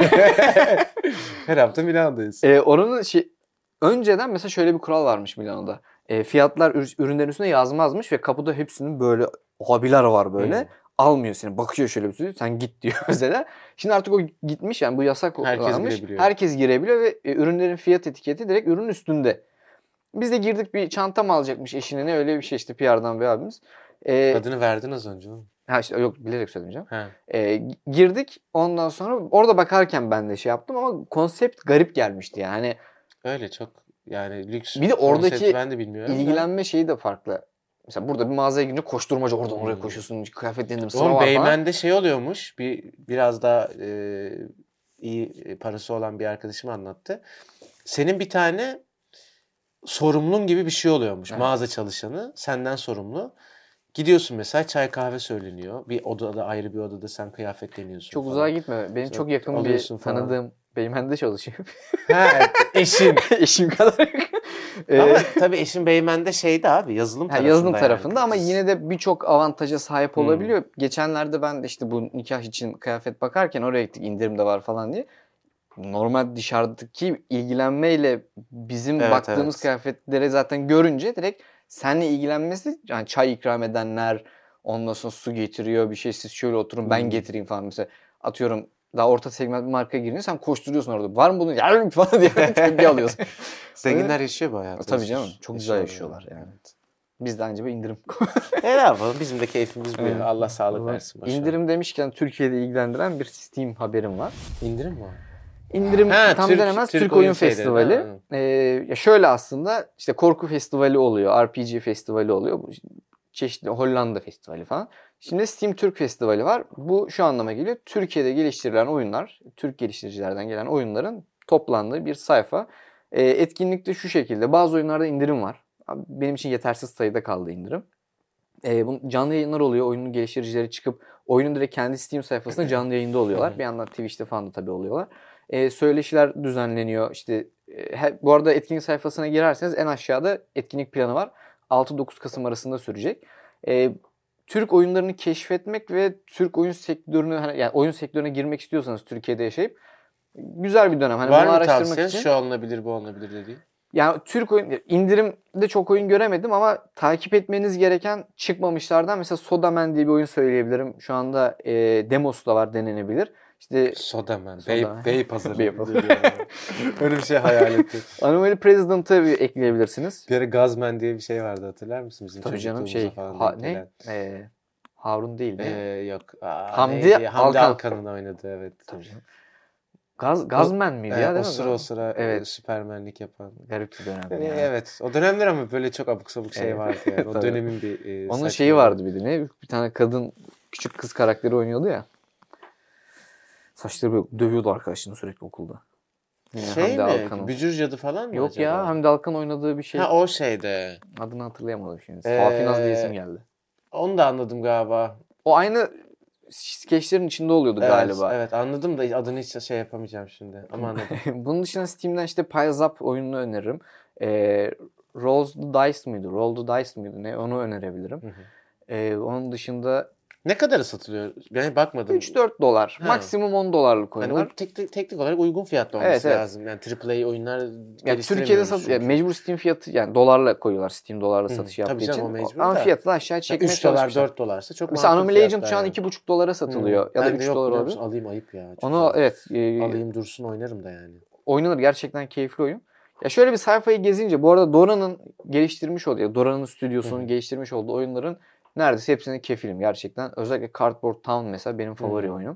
A: Her hafta Milano'dayız.
B: Oranın önceden mesela şöyle bir kural varmış Milano'da. Fiyatlar ürünlerin üstüne yazmazmış ve kapıda hepsinin böyle abiler var böyle. Almıyor seni. Bakıyor şöyle bir sürü. Sen git diyor mesela. Şimdi artık o gitmiş, yani bu yasak
A: Herkes
B: olmuş.
A: girebiliyor.
B: Herkes girebiliyor ve ürünlerin fiyat etiketi direkt ürünün üstünde. Biz de girdik, bir çanta mı alacakmış eşine, ne öyle bir şey işte, PR'dan bir abimiz.
A: Adını verdin az önce.
B: Ha işte yok, bilerek söylemeyeceğim.
A: He.
B: Girdik, ondan sonra orada bakarken ben de şey yaptım ama konsept garip gelmişti yani. Hani
A: Öyle çok yani lüks
B: bir de oradaki
A: konsepti ben de bilmiyorum.
B: ilgilenme şeyi de farklı. Mesela burada bir mağazaya girince koşturmaca oradan oraya koşuyorsun. Kıyafetlerinde sıra
A: Oğlum
B: var falan.
A: Beymen'de şey oluyormuş. Biraz daha iyi parası olan bir arkadaşım anlattı. Senin bir tane sorumlun gibi bir şey oluyormuş.
B: Evet.
A: Mağaza çalışanı senden sorumlu. Gidiyorsun mesela, çay kahve söyleniyor. Bir odada, ayrı bir odada sen kıyafetleniyorsun
B: Çok
A: falan.
B: uzağa gitme. Benim
A: Sonra
B: çok yakın bir
A: alıyorsun falan.
B: tanıdığım Beymen'de çalışıyor.
A: Ha, eşin.
B: Eşim kadar yakın.
A: Ama tabii eşin Beymen'de şeydi abi, yazılım tarafında.
B: Yazılım
A: yani.
B: tarafında ama yine de birçok avantaja sahip olabiliyor. Geçenlerde ben de işte bu nikah için kıyafet bakarken oraya gittik, indirim de var falan diye. Normal dışarıdaki ilgilenmeyle bizim baktığımız kıyafetleri zaten görünce direkt seninle ilgilenmesi, yani çay ikram edenler, ondan sonra su getiriyor, bir şey, siz şöyle oturun ben getireyim falan, mesela atıyorum daha orta segment bir markaya girince sen koşturuyorsun orada. Var mı bunun? Yarın falan diye tepki alıyorsun.
A: Zenginler yaşıyor bu hayatı.
B: Tabii canım. Çok güzel yaşıyorlar yani.
A: Evet.
B: Biz de anca bir indirim.
A: Ne yapalım? Bizim de keyfimiz bu ya. Allah sağlık versin.
B: İndirim demişken Türkiye'de ilgilendiren bir Steam haberim var.
A: İndirim mi?
B: İndirim tam denemez, Türk Oyun Festivali. Ya şöyle aslında işte korku festivali oluyor, RPG festivali oluyor. Çeşitli Hollanda festivali falan. Şimdi Steam Türk Festivali var. Bu şu anlama geliyor. Türkiye'de geliştirilen oyunlar, Türk geliştiricilerden gelen oyunların toplandığı bir sayfa. Etkinlikte şu şekilde. Bazı oyunlarda indirim var. Benim için yetersiz sayıda kaldı indirim. Canlı yayınlar oluyor. Oyunun geliştiricileri çıkıp oyunun direkt kendi Steam sayfasında canlı yayında oluyorlar. Bir yandan Twitch'te falan da tabii oluyorlar. Söyleşiler düzenleniyor. İşte bu arada etkinlik sayfasına girerseniz en aşağıda etkinlik planı var. 6-9 Kasım arasında sürecek. Türk oyunlarını keşfetmek ve Türk oyun sektörüne, yani oyun sektörüne girmek istiyorsanız Türkiye'de yaşayıp güzel bir dönem. Hani
A: var
B: bunu
A: mı
B: araştırmak
A: tavsiyen?
B: için.
A: Şu alınabilir, bu alınabilir dediğin.
B: Yani Türk oyun, indirimde çok oyun göremedim ama takip etmeniz gereken çıkmamışlardan mesela Sodaman diye bir oyun söyleyebilirim. Şu anda demosu da var, denenebilir. İşte
A: Sodaman.
B: Sodaman.
A: Beypazarı.
B: Beypazarı.
A: Öyle bir şey hayal ettim.
B: Anomaly President'ı bir ekleyebilirsiniz.
A: Bir ara Gazman diye bir şey vardı, hatırlar mısın? Bizim
B: Tabii canım,
A: falan denk
B: ne? Harun değil mi?
A: Yok.
B: Hamdi
A: Alkan'ın oynadığı, evet.
B: Tabii canım. Gazman mıydı ya, değil mi?
A: O sıra
B: evet.
A: Süpermenlik yapan.
B: Garip bir dönem.
A: Yani. Evet. O dönemler ama böyle çok abuk sabuk şey vardı yani. O dönemin bir
B: onun şeyi vardı bir de, ne? Bir tane kadın, küçük kız karakteri oynuyordu ya. Saçları böyle dövüyordu arkadaşını sürekli okulda. Yine
A: şey
B: Hamdi
A: mi?
B: Alkan'ın.
A: Bücür Cadı falan mı
B: Yok
A: acaba?
B: ya, Hamdi Alkan oynadığı bir şey.
A: Ha, o şeyde.
B: Adını hatırlayamadım şimdi. Safinaz diye isim geldi.
A: Onu da anladım galiba.
B: O aynı skeçlerin içinde oluyordu
A: Evet,
B: galiba.
A: evet anladım da adını hiç şey yapamayacağım şimdi ama anladım.
B: Bunun dışında Steam'den işte Piles Up oyununu öneririm. Roll the Dice mıydı? Roll the Dice mıydı? Ne? Onu önerebilirim. Onun dışında
A: Ne kadara satılıyor? Ben bakmadım.
B: 3-4 dolar.
A: Ha.
B: Maksimum 10 dolarlık
A: Yani
B: oyunlar.
A: teknik olarak uygun fiyatlı olması
B: Evet.
A: lazım. Yani AAA oyunlar
B: Ya Türkiye'de
A: geliştiremiyoruz çünkü.
B: mecbur Steam fiyatı yani dolarla koyuyorlar. Steam dolarla satış yaptığı
A: tabii canım,
B: için.
A: o mecbur
B: Ama
A: da.
B: fiyatı da aşağı çekmeye
A: 3 dolar
B: çalışmışlar.
A: 4 dolarsa çok
B: Mesela
A: makul
B: Anomaly Agent
A: fiyatlar
B: şu an
A: yani.
B: 2,5 dolara satılıyor. Ya da
A: Ben de
B: 3
A: yok
B: dolar
A: biliyor
B: olabilir.
A: musun? Alayım ayıp ya. Çok
B: Onu evet.
A: alayım dursun oynarım da yani.
B: Oynanır, gerçekten keyifli oyun. Ya şöyle bir sayfayı gezince bu arada Dora'nın geliştirmiş olduğu, Dora'nın stüdyosunun geliştirmiş olduğu oyunların neredeyse hepsini kefilim gerçekten. Özellikle Cardboard Town mesela benim favori oyunum.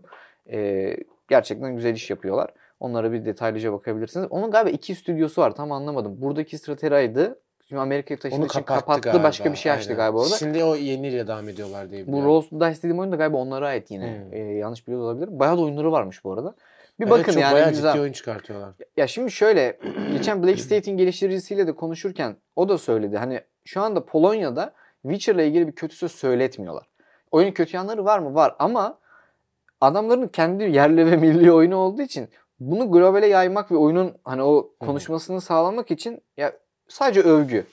B: Gerçekten güzel iş yapıyorlar. Onlara bir detaylıca bakabilirsiniz. Onun galiba 2 stüdyosu var, tam anlamadım. Buradaki Stratera'ydı. Şimdi Amerika'ya taşıdığı için kapattı
A: galiba.
B: başka bir şey açtı galiba orada.
A: Şimdi o yeniyle devam ediyorlar diye biliyorum.
B: Bu Rolls Dice dediğim oyun da galiba onlara ait yine. Yanlış biliyor olabilirim. Bayağı da oyunları varmış bu arada. Bir bakın
A: çok
B: yani
A: bayağı
B: güzel.
A: ciddi oyun çıkartıyorlar.
B: Ya şimdi şöyle, geçen Black State'in geliştiricisiyle de konuşurken o da söyledi. Hani şu anda Polonya'da Witcher'la ilgili bir kötü söz söyletmiyorlar. Oyunun kötü yanları var mı? Var ama adamların kendi yerli ve milli oyunu olduğu için bunu globale yaymak ve oyunun hani o konuşmasını sağlamak için ya sadece övgü.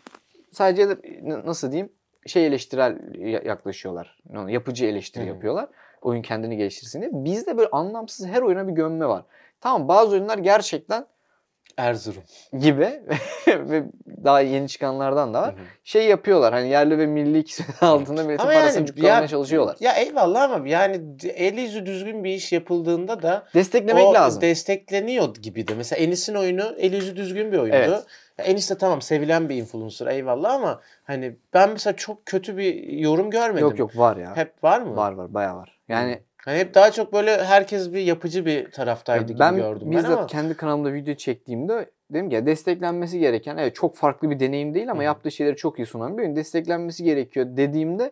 B: Sadece nasıl diyeyim, eleştirel yaklaşıyorlar. Yapıcı eleştiri yapıyorlar. Oyun kendini geliştirsin diye. Bizde böyle anlamsız her oyuna bir gömme var. Tamam, bazı oyunlar gerçekten
A: Erzurum
B: gibi ve daha yeni çıkanlardan da var. Yapıyorlar hani yerli ve milli ikisinin altında milletin parasını cuklamaya çalışıyorlar.
A: Ya eyvallah ama yani eli yüzü düzgün bir iş yapıldığında da
B: desteklemek lazım.
A: Destekleniyor gibi de. Mesela Enis'in oyunu eli yüzü düzgün bir oyundu.
B: Evet.
A: Enis de tamam sevilen bir influencer eyvallah ama hani ben mesela çok kötü bir yorum görmedim.
B: Yok var ya.
A: Hep var mı?
B: Var bayağı var. Yani
A: hani hep daha çok böyle herkes bir yapıcı bir taraftaydı gibi gördüm ben
B: bizzat
A: ama.
B: kendi kanalımda video çektiğimde dedim ki desteklenmesi gereken, evet çok farklı bir deneyim değil ama yaptığı şeyleri çok iyi sunan bir oyun, desteklenmesi gerekiyor dediğimde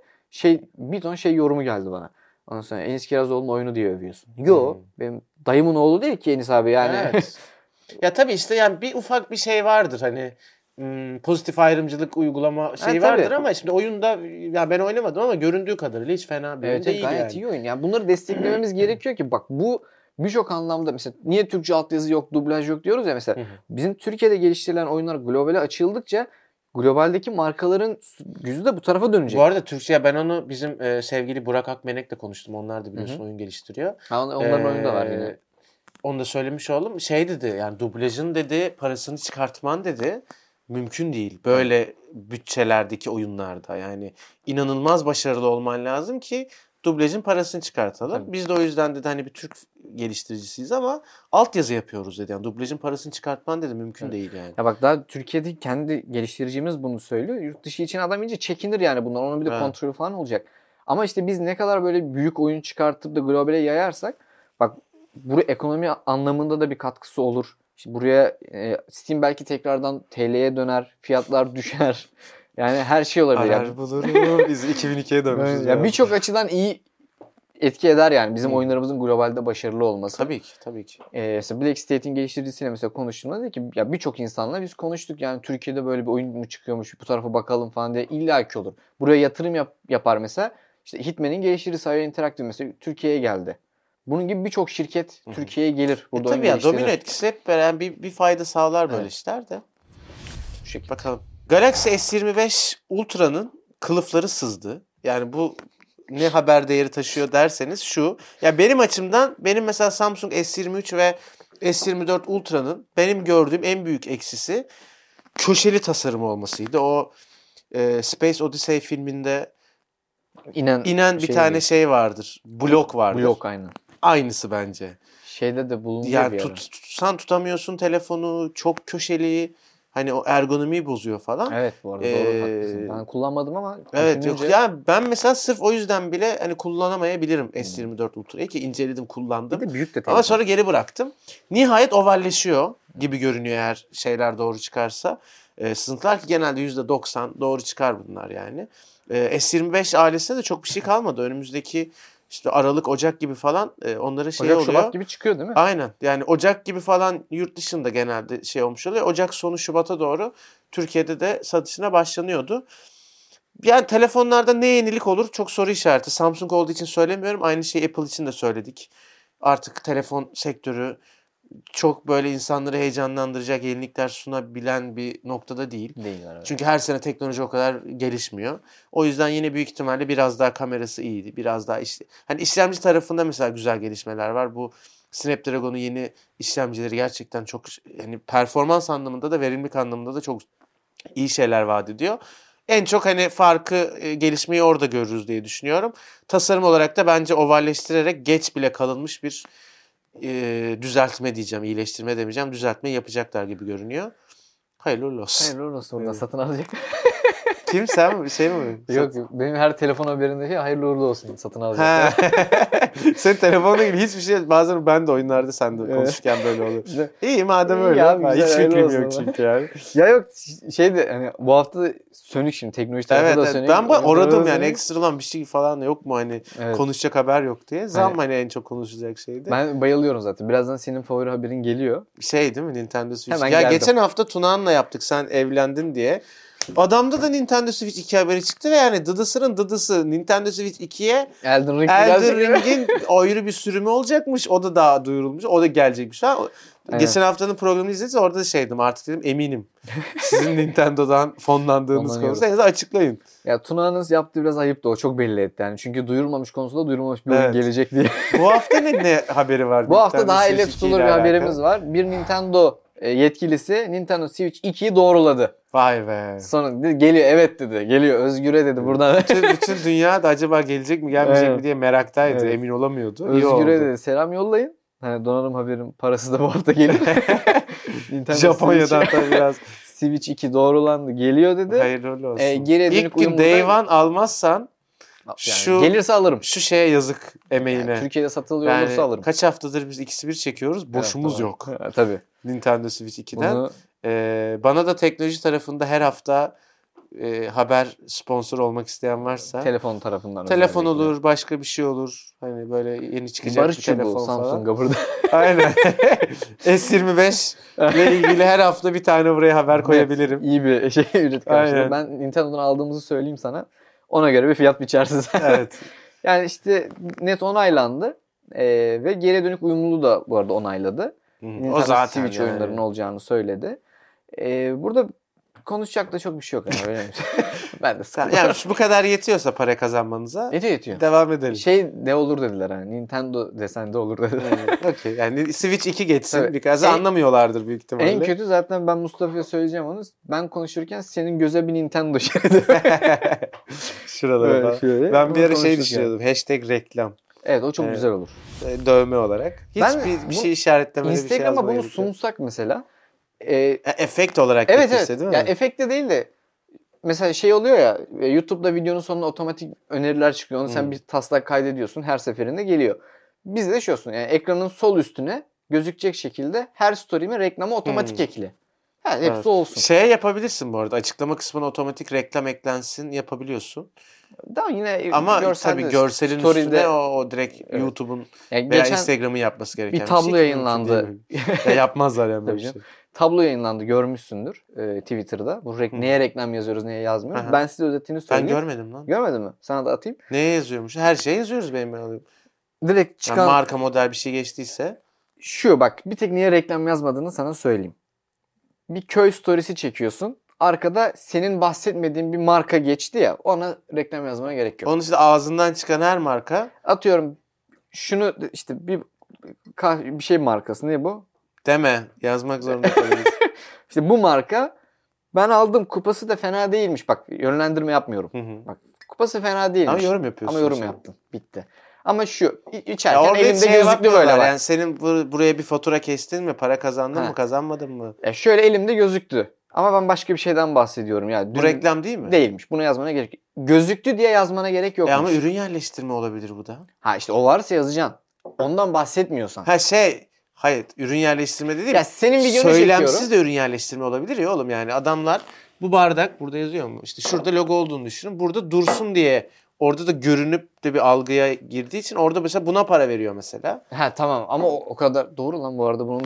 B: bir ton yorumu geldi bana. Ondan sonra Enis Kirazoğlu'nun oyunu diye övüyorsun. Yo, benim dayımın oğlu değil ki Enis abi yani.
A: Evet. Ya tabii işte yani bir ufak bir şey vardır hani pozitif ayrımcılık uygulama vardır
B: tabii.
A: ama şimdi oyunda ya ben oynamadım ama göründüğü kadarıyla hiç fena bir oyun değil
B: gayet
A: yani.
B: iyi oyun. Yani bunları desteklememiz gerekiyor ki bak bu birçok anlamda mesela niye Türkçe altyazı yok, dublaj yok diyoruz ya mesela. Bizim Türkiye'de geliştirilen oyunlar globale açıldıkça globaldeki markaların yüzü de bu tarafa dönecek.
A: Bu arada Türkçe ben onu bizim sevgili Burak Akmenek'le konuştum. Onlar da biliyorsun oyun geliştiriyor.
B: Onların oyunu da var yine.
A: Onu da söylemiş oldum. Dedi yani dublajın dedi parasını çıkartman dedi mümkün değil. Böyle bütçelerdeki oyunlarda yani inanılmaz başarılı olman lazım ki dublajın parasını çıkartalım. Tabii. Biz de o yüzden dedi hani bir Türk geliştiricisiyiz ama altyazı yapıyoruz dedi. Yani dublajın parasını çıkartman dedi mümkün değil yani.
B: Ya bak daha Türkiye'de kendi geliştiricimiz bunu söylüyor. Yurt dışı için adam iyice çekinir yani bunlar. Onun bir de kontrolü falan olacak. Ama işte biz ne kadar böyle büyük oyun çıkartıp da globale yayarsak bak bu ekonomi anlamında da bir katkısı olur. İşte buraya Steam belki tekrardan TL'ye döner, fiyatlar düşer. Yani her şey olabilir.
A: Arar bulurum. Biz 2002'ye dönmüşüz.
B: Ya birçok açıdan iyi etki eder yani bizim oyunlarımızın globalde başarılı olması.
A: Tabii ki.
B: Mesela Black State'in geliştiricisiyle mesela konuştuğumda dedi ki ya birçok insanla biz konuştuk yani Türkiye'de böyle bir oyun mu çıkıyormuş bu tarafa bakalım falan diye illaki olur. Buraya yatırım yapar mesela. İşte Hitman'in geliştiricisi IO Interactive mesela Türkiye'ye geldi. Bunun gibi birçok şirket Türkiye'ye gelir. Burada
A: tabii ya domino etkisi hep veren bir fayda sağlar böyle işler de.
B: Bu şekilde.
A: Bakalım. Galaxy S25 Ultra'nın kılıfları sızdı. Yani bu ne haber değeri taşıyor derseniz şu. Ya benim açımdan benim mesela Samsung S23 ve S24 Ultra'nın benim gördüğüm en büyük eksisi köşeli tasarım olmasıydı. O Space Odyssey filminde inen bir tane şey vardır. Blok vardır.
B: Blok aynen.
A: Aynısı bence.
B: Şeyde de bulundu
A: yani
B: bir ara.
A: Tutsan tutamıyorsun telefonu. Çok köşeli. Hani o ergonomiyi bozuyor falan.
B: Evet bu arada doğru haklısın. Ben kullanmadım ama
A: evet yok ya ben mesela sırf o yüzden bile hani kullanamayabilirim S24 Ultra'yı ki inceledim kullandım.
B: Bir de büyük de
A: ama sonra geri bıraktım. Nihayet ovalleşiyor gibi görünüyor eğer şeyler doğru çıkarsa. Sızıntılar ki genelde %90 doğru çıkar bunlar yani. S25 ailesinde de çok bir şey kalmadı. Önümüzdeki işte Aralık, Ocak gibi falan onların oluyor.
B: Şubat gibi çıkıyor değil mi?
A: Aynen. Yani Ocak gibi falan yurt dışında genelde olmuş oluyor. Ocak sonu Şubat'a doğru Türkiye'de de satışına başlanıyordu. Yani telefonlarda ne yenilik olur? Çok soru işareti. Samsung olduğu için söylemiyorum. Aynı şeyi Apple için de söyledik. Artık telefon sektörü çok böyle insanları heyecanlandıracak yenilikler sunabilen bir noktada değil.
B: Evet.
A: Çünkü her sene teknoloji o kadar gelişmiyor. O yüzden yine büyük ihtimalle biraz daha kamerası iyiydi. Biraz daha hani işlemci tarafında mesela güzel gelişmeler var. Bu Snapdragon'un yeni işlemcileri gerçekten çok, yani performans anlamında da verimlilik anlamında da çok iyi şeyler vaat ediyor. En çok hani farkı, gelişmeyi orada görürüz diye düşünüyorum. Tasarım olarak da bence ovalleştirerek geç bile kalınmış bir düzeltme diyeceğim. İyileştirme demeyeceğim. Düzeltme yapacaklar gibi görünüyor. Hayırlı uğurlu olsun.
B: Hayırlı uğurlu olsun. Oradan
A: Evet.
B: satın alacak.
A: Kim, sen mi? Şey mi?
B: Yok, benim her telefon haberindeki hayırlı uğurlu olsun satın
A: Ha.
B: alacak.
A: Senin telefonla ilgili hiçbir şey, bazen ben de oyunlarda sen de konuşurken böyle olur. İyi madem
B: İyi
A: öyle.
B: abi,
A: Ha,
B: güzel,
A: hiç
B: hayırlı
A: fikrim
B: olsun
A: yok
B: ama.
A: çünkü yani.
B: Ya yok şey de hani bu hafta sönük şimdi teknoloji tarafı
A: Evet,
B: da
A: evet.
B: sönük.
A: Ben bu oradım yani,
B: Sönük.
A: ekstra olan bir şey falan yok mu hani,
B: Evet.
A: konuşacak haber yok diye. Zam
B: Hani-
A: hani en çok konuşulacak şeydi.
B: Ben bayılıyorum zaten. Birazdan senin favori haberin geliyor.
A: Şey değil mi, Nintendo Switch?
B: Hemen
A: Ya
B: geldim.
A: geçen hafta Tunağan'la yaptık sen evlendin diye. Adamda da Nintendo Switch 2 haberi çıktı ve yani dıdısının dıdısı Nintendo Switch 2'ye
B: Elden Ring
A: Elden Ring'in ayrı bir sürümü olacakmış. O da daha duyurulmuş. O da gelecekmiş falan.
B: Aynen.
A: Geçen haftanın programını izlediniz, orada da şeydim artık, dedim eminim. Sizin Nintendo'dan fonlandığınız
B: Fonlanıyoruz.
A: konusunda en azından açıklayın.
B: Ya Tuna'nın yaptığı biraz ayıptı, o çok belli etti yani. Çünkü duyurulmamış konusunda duyurulmamış bir oyun
A: Evet.
B: gelecek diye.
A: Bu hafta ne haberi var?
B: Bu hafta
A: Nintendo
B: daha
A: Switch
B: elle
A: 2
B: tutulur
A: ile
B: bir haberimiz
A: alakalı?
B: var. Bir Nintendo yetkilisi Nintendo Switch 2'yi doğruladı.
A: Vay be.
B: Sonra geliyor, evet dedi. Geliyor Özgür'e dedi buradan.
A: bütün dünya da acaba gelecek mi gelmeyecek
B: Evet.
A: mi diye meraktaydı.
B: Evet.
A: Emin olamıyordu. İyi oldu.
B: Özgür'e dedi selam yollayın. Hani donanım haberin parası da bu hafta geliyor. Nintendo
A: Japonya'dan tabii biraz.
B: Switch 2 doğrulandı. Geliyor dedi.
A: Hayırlı olsun.
B: Geriye dönük
A: İlk gün
B: uyumlu
A: Day
B: da-
A: One almazsan
B: Yani
A: şu-
B: gelirse alırım.
A: şu şeye yazık, emeğine.
B: Yani Türkiye'de satılıyor
A: Yani
B: olursa alırım.
A: kaç haftadır biz ikisi bir çekiyoruz. Boşumuz
B: Evet,
A: yok.
B: tamam. Tabii.
A: Nintendo Switch 2'den.
B: Bunu
A: Bana da teknoloji tarafında her hafta haber sponsor olmak isteyen varsa.
B: telefon tarafından
A: Telefon
B: özellikle.
A: olur, başka bir şey olur. Hani böyle yeni çıkacak bir
B: Barışçı
A: telefon
B: bu
A: falan.
B: Samsung'a burada.
A: Aynen. S25 ile ilgili her hafta bir tane buraya haber koyabilirim.
B: İyi bir şey ücret karşılığı.
A: Aynen.
B: Ben Nintendo'dan aldığımızı söyleyeyim sana. Ona göre bir fiyat biçersin sen.
A: Evet.
B: Yani işte net onaylandı. Ve geriye dönük uyumluluğu da bu arada onayladı. Nintendo
A: O zaten
B: Switch
A: yani.
B: oyunlarının olacağını söyledi. Burada konuşacak da çok bir şey yok. Yani, öyle mi? Ben de sıkıldım.
A: Yani bu kadar yetiyorsa para kazanmanıza
B: Yetiyor.
A: devam edelim.
B: Şey de olur dediler hani. Nintendo desen de olur dediler.
A: Okey. Yani Switch 2 geçsin.
B: Tabii.
A: Biraz anlamıyorlardır büyük ihtimalle.
B: En kötü zaten ben Mustafa'ya söyleyeceğim onu. Ben konuşurken senin göze bir Nintendo şeridi.
A: Şurada
B: Böyle
A: falan.
B: şöyle.
A: Ben bir ara
B: Konuşurken.
A: şey düşünüyordum. Hashtag reklam.
B: Evet, o çok
A: Evet.
B: güzel olur.
A: Dövme olarak. Hiç
B: Ben
A: bir
B: bu
A: şey işaretlemeli bir şey
B: Instagram'a
A: yazmaya
B: bunu
A: gerek yok.
B: sunsak mesela.
A: Efekt olarak
B: Evet
A: getirse
B: evet.
A: değil mi?
B: Ya efekte değil de mesela şey oluyor ya, YouTube'da videonun sonuna otomatik öneriler çıkıyor. Onu sen bir taslak kaydediyorsun. Her seferinde geliyor. Bizde de şey olsun. Yani ekranın sol üstüne gözükecek şekilde her story'ime reklamı otomatik ekle. Yani hepsi
A: Evet.
B: olsun.
A: Şey yapabilirsin bu arada. Açıklama kısmına otomatik reklam eklensin yapabiliyorsun.
B: Daha yine
A: Ama tabii görselin
B: story'de-
A: üstüne o direkt
B: Evet.
A: YouTube'un
B: Yani
A: veya
B: geçen
A: Instagram'ın yapması gereken
B: bir tablo
A: şey ki
B: yayınlandı.
A: mümkün değil mi? Ya yapmazlar yani böyle
B: Tabii
A: bir şey.
B: canım. Tablo yayınlandı, görmüşsündür Twitter'da. Bu neye reklam yazıyoruz, neye yazmıyoruz.
A: Aha.
B: Ben size özetini
A: Ben
B: söyleyeyim.
A: görmedim lan.
B: Görmedin mi? Sana da atayım.
A: Neye yazıyormuş? Her şeye yazıyoruz benim alıyorum.
B: Direkt
A: Yani
B: çıkan
A: marka model bir şey geçtiyse.
B: şu, bak bir tek niye reklam yazmadığını sana söyleyeyim. Bir köy storiesi çekiyorsun. Arkada senin bahsetmediğin bir marka geçti ya, ona reklam yazmana gerek yok.
A: Onun için ağzından çıkan her marka
B: Atıyorum şunu işte bir şey markası, ne bu?
A: deme. Yazmak zorunda kalıyoruz.
B: İşte bu marka ben aldım, kupası da fena değilmiş. Bak yönlendirme yapmıyorum.
A: Hı hı.
B: Bak kupası fena değilmiş.
A: Ama yorum yapıyorsun.
B: Ama yorum
A: şimdi.
B: yaptım. Bitti. Ama şu
A: Ya
B: içerken
A: orada
B: elimde
A: şeye
B: gözüklü
A: bakmıyorlar.
B: böyle bak.
A: Yani senin buraya bir fatura kestin mi? Para kazandın
B: Ha.
A: mı? Kazanmadın mı?
B: Şöyle elimde gözüktü. Ama ben başka bir şeyden bahsediyorum. Yani
A: Bu reklam değil mi?
B: değilmiş. Buna yazmana gerek yok. Gözüktü diye yazmana gerek yok.
A: Ama ürün yerleştirme olabilir bu da.
B: Ha işte o varsa yazacaksın. Ondan bahsetmiyorsan.
A: Ha hayır, ürün yerleştirme değil.
B: Ya senin videonu
A: Söylemsiz
B: çekiyorum.
A: de ürün yerleştirme olabilir ya oğlum, yani adamlar bu bardak burada yazıyor mu? İşte şurada logo olduğunu düşünün. Burada dursun diye, orada da görünüp de bir algıya girdiği için orada mesela buna para veriyor mesela.
B: Ha tamam ama o kadar doğru lan bu arada, bunu da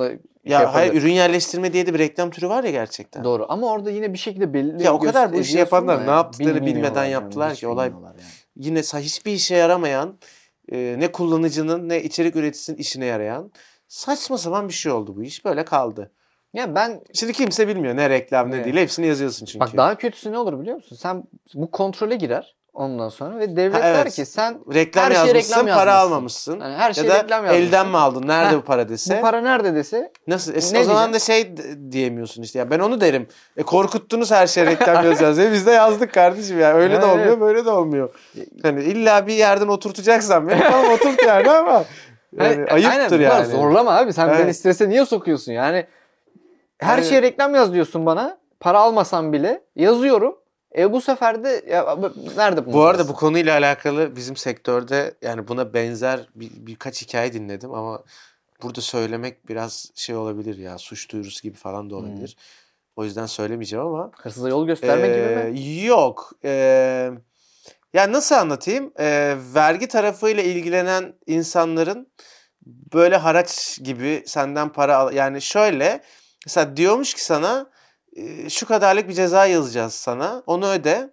A: Ya hayır, ürün yerleştirme diye de bir reklam türü var ya gerçekten.
B: Doğru ama orada yine bir şekilde belli
A: Ya o kadar bu işi yapanlar ne yaptıklarını bilmeden
B: bilmiyorlar
A: yaptılar
B: hiç
A: ki olay
B: bilmiyorlar yani.
A: yine hiçbir işe yaramayan, ne kullanıcının ne içerik üreticisinin işine yarayan saçma sapan bir şey oldu bu iş. Böyle kaldı.
B: Ya ben
A: Şimdi kimse bilmiyor ne reklam ne
B: Evet.
A: değil. Hepsini yazıyorsun çünkü.
B: bak daha kötüsü ne olur biliyor musun? Sen bu kontrole girer ondan sonra ve devlet
A: Ha, evet.
B: der ki sen
A: reklam
B: her şeye
A: yazmışsın,
B: reklam
A: para
B: yazmışsın.
A: almamışsın.
B: Yani her şeye
A: ya da
B: reklam yazmışsın.
A: elden mi aldın? Nerede
B: Heh,
A: bu para dese?
B: bu para nerede dese
A: Nasıl?
B: Ne
A: O zaman da diyemiyorsun işte. Ya ben onu derim. Korkuttunuz her şeye reklam yazacağız diye. Biz de yazdık kardeşim ya. Öyle de
B: Evet.
A: olmuyor, böyle de olmuyor. Hani illa bir yerden oturtacaksan beni tamam oturt yani ama yani ayıptır
B: aynen,
A: yani.
B: zorlama abi. Sen
A: Evet.
B: beni strese niye sokuyorsun? Yani her
A: Evet.
B: şeye reklam yaz diyorsun bana. Para almasam bile yazıyorum. Bu sefer de ya, nerede bunun
A: Bu arada
B: parası?
A: bu konuyla alakalı bizim sektörde yani buna benzer birkaç hikaye dinledim ama burada söylemek biraz şey olabilir ya, suç duyurusu gibi falan da olabilir. O yüzden söylemeyeceğim ama.
B: Hırsıza yol gösterme gibi mi?
A: Yok. Ya nasıl anlatayım? Vergi tarafıyla ilgilenen insanların böyle haraç gibi senden para yani şöyle mesela diyormuş ki sana şu kadarlık bir ceza yazacağız sana. Onu öde.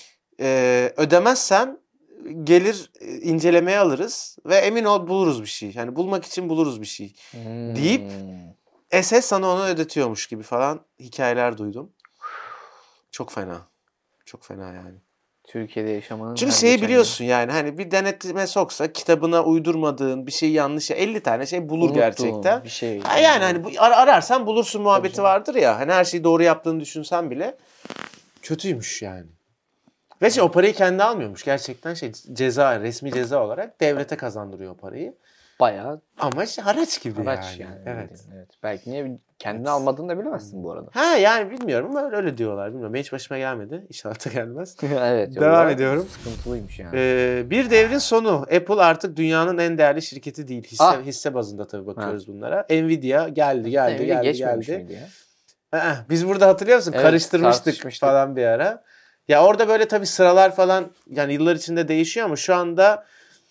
A: Ödemezsen gelir incelemeye alırız ve emin ol buluruz bir şey. Yani bulmak için buluruz bir şey. Deyip SS sana onu ödetiyormuş gibi falan hikayeler duydum. Çok fena. Çok fena yani.
B: Türkiye'de yaşamanın
A: Çünkü
B: her
A: şeyi
B: geçen
A: biliyorsun yani hani bir denetleme soksa kitabına uydurmadığın bir şey yanlış 50 tane şey bulur
B: unuttuğum
A: gerçekten.
B: bir şey.
A: Ha yani hani ararsan bulursun muhabbeti vardır ya. Hani her şeyi doğru yaptığını düşünsen bile kötüymüş yani. Ve o parayı kendi almıyormuş. Gerçekten ceza, resmi ceza olarak devlete kazandırıyor o parayı.
B: Bayağı
A: Ama haraç gibi
B: haraç
A: yani.
B: yani.
A: Evet.
B: Evet. Belki niye kendini almadığını da bilemezsin bu arada.
A: Ha yani bilmiyorum ama öyle diyorlar. Bilmiyorum. Hiç başıma gelmedi. İnşallah da gelmez.
B: Evet.
A: Devam ediyorum.
B: Sıkıntılıymış yani.
A: Bir devrin sonu. Apple artık dünyanın en değerli şirketi değil. Hisse bazında tabii bakıyoruz bunlara. Nvidia geldi.
B: Miydi ya?
A: Biz burada hatırlıyor musun?
B: Evet,
A: Karıştırmıştık falan bir ara. Ya orada böyle tabii sıralar falan yani yıllar içinde değişiyor ama şu anda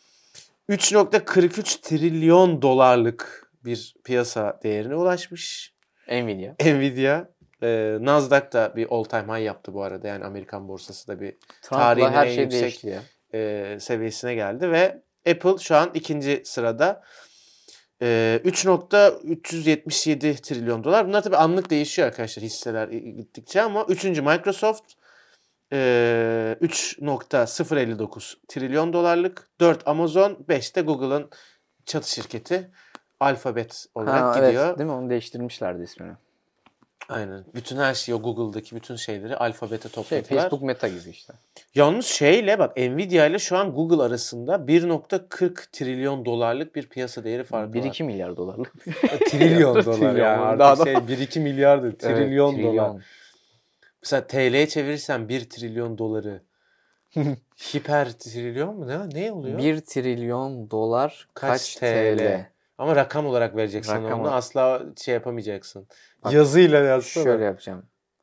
A: 3.43 trilyon dolarlık bir piyasa değerine ulaşmış. Nvidia. Nasdaq da bir all time high yaptı bu arada. Yani Amerikan borsası da bir tarihinin
B: her
A: en
B: şey
A: yüksek
B: ya.
A: Seviyesine geldi ve Apple şu an ikinci sırada. 3.377 trilyon dolar. Bunlar tabii anlık değişiyor arkadaşlar hisseler gittikçe ama 3. Microsoft 3.059 trilyon dolarlık. 4 Amazon, 5 de Google'ın çatı şirketi Alphabet olarak gidiyor.
B: Evet, değil mi? Onu değiştirmişlerdi ismini.
A: Aynen. Bütün her şeyi o Google'daki bütün şeyleri Alphabet'e topladılar.
B: Facebook Meta gibi işte.
A: Yalnız bak Nvidia ile şu an Google arasında 1.40 trilyon dolarlık bir piyasa değeri farkı var.
B: 1-2 milyar dolarlık.
A: Trilyon dolar yani artık 1-2 milyardı. Trilyon dolar. Mesela TL'ye çevirirsen 1 trilyon doları hiper trilyon mu? Ne oluyor?
B: 1 trilyon dolar kaç TL?
A: Ama rakam olarak vereceksin
B: Rakam
A: onu. Asla yapamayacaksın.
B: Bak,
A: yazıyla yazsana.
B: Şöyle yapacağım.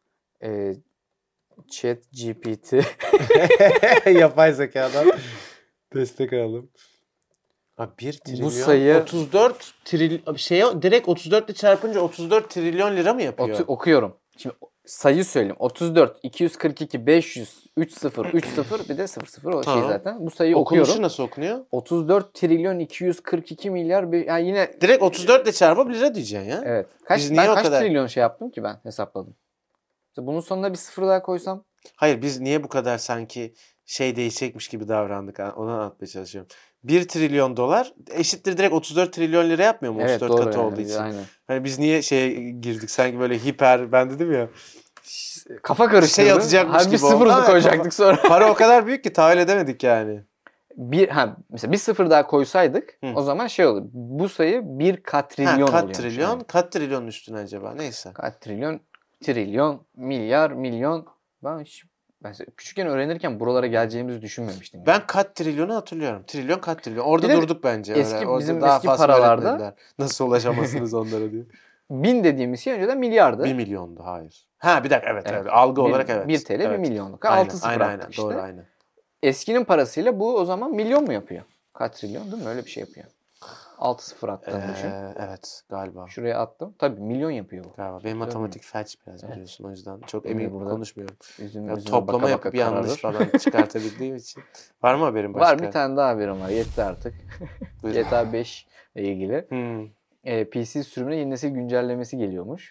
B: Chat GPT.
A: Yapay zekadan destek alalım. Abi 1 trilyon.
B: Bu sayı
A: 34 trilyon direkt 34 ile çarpınca 34 trilyon lira mı yapıyor?
B: Okuyorum. Şimdi sayı söyleyeyim. 34, 242, 500, 30, 30 bir de 00 o şey zaten. Bu sayıyı okuyorum.
A: Okunuşu nasıl okunuyor?
B: 34 trilyon 242 milyar yani yine
A: direkt 34 ile çarpıp lira diyeceksin ya.
B: Evet. Kaç trilyon şey yaptım ki ben hesapladım. İşte bunun sonuna bir sıfır daha koysam.
A: Hayır biz niye bu kadar sanki değişecekmiş gibi davrandık onu anlatmaya çalışıyorum. 1 trilyon dolar eşittir direkt 34 trilyon lira yapmıyor mu?
B: Evet,
A: 34 katı
B: yani,
A: olduğu için.
B: Aynen.
A: Hani biz niye girdik sanki böyle hiper ben dedim ya.
B: Kafa karıştırdı.
A: Atacakmış gibi
B: bir sıfır
A: oldu.
B: koyacaktık sonra.
A: Para o kadar büyük ki tahayyül edemedik yani.
B: Mesela bir sıfır daha koysaydık o zaman olur. Bu sayı 1 katrilyon oluyor.
A: Trilyon. Kaç trilyonun üstüne acaba? Neyse.
B: Trilyon, milyar, milyon. Ben küçükken öğrenirken buralara geleceğimizi düşünmemiştim.
A: Ben kat trilyonu hatırlıyorum. Trilyon kat trilyon. Orada durduk bence.
B: Bizim eski paralarda
A: nasıl ulaşamazsınız onlara diye.
B: 1000 dediğimiz şey önceden milyardı.
A: 1 milyondu hayır. Bir dakika evet. Algı olarak evet.
B: 1 TL
A: evet.
B: 1 milyonluk. 6 sıfır attık işte.
A: Doğru aynen.
B: Eskinin parasıyla bu o zaman milyon mu yapıyor? Kaç trilyon değil mi? Öyle bir şey yapıyor. 6-0 attığını düşün.
A: Evet galiba.
B: Şuraya attım. Tabii milyon yapıyor bu.
A: Galiba. Benim matematik felç biraz biliyorsun o yüzden çok emin
B: burada
A: konuşmuyorum.
B: Üzüm
A: Toplama
B: baka
A: yapıp
B: baka
A: yanlış
B: kararır.
A: falan çıkartabildiğim için. Var mı haberin başka?
B: Var bir tane daha haberim var. Yetti artık.
A: Buyurun.
B: GTA 5 ile ilgili.
A: Hmm.
B: PC sürümüne yeni nesil güncellemesi geliyormuş.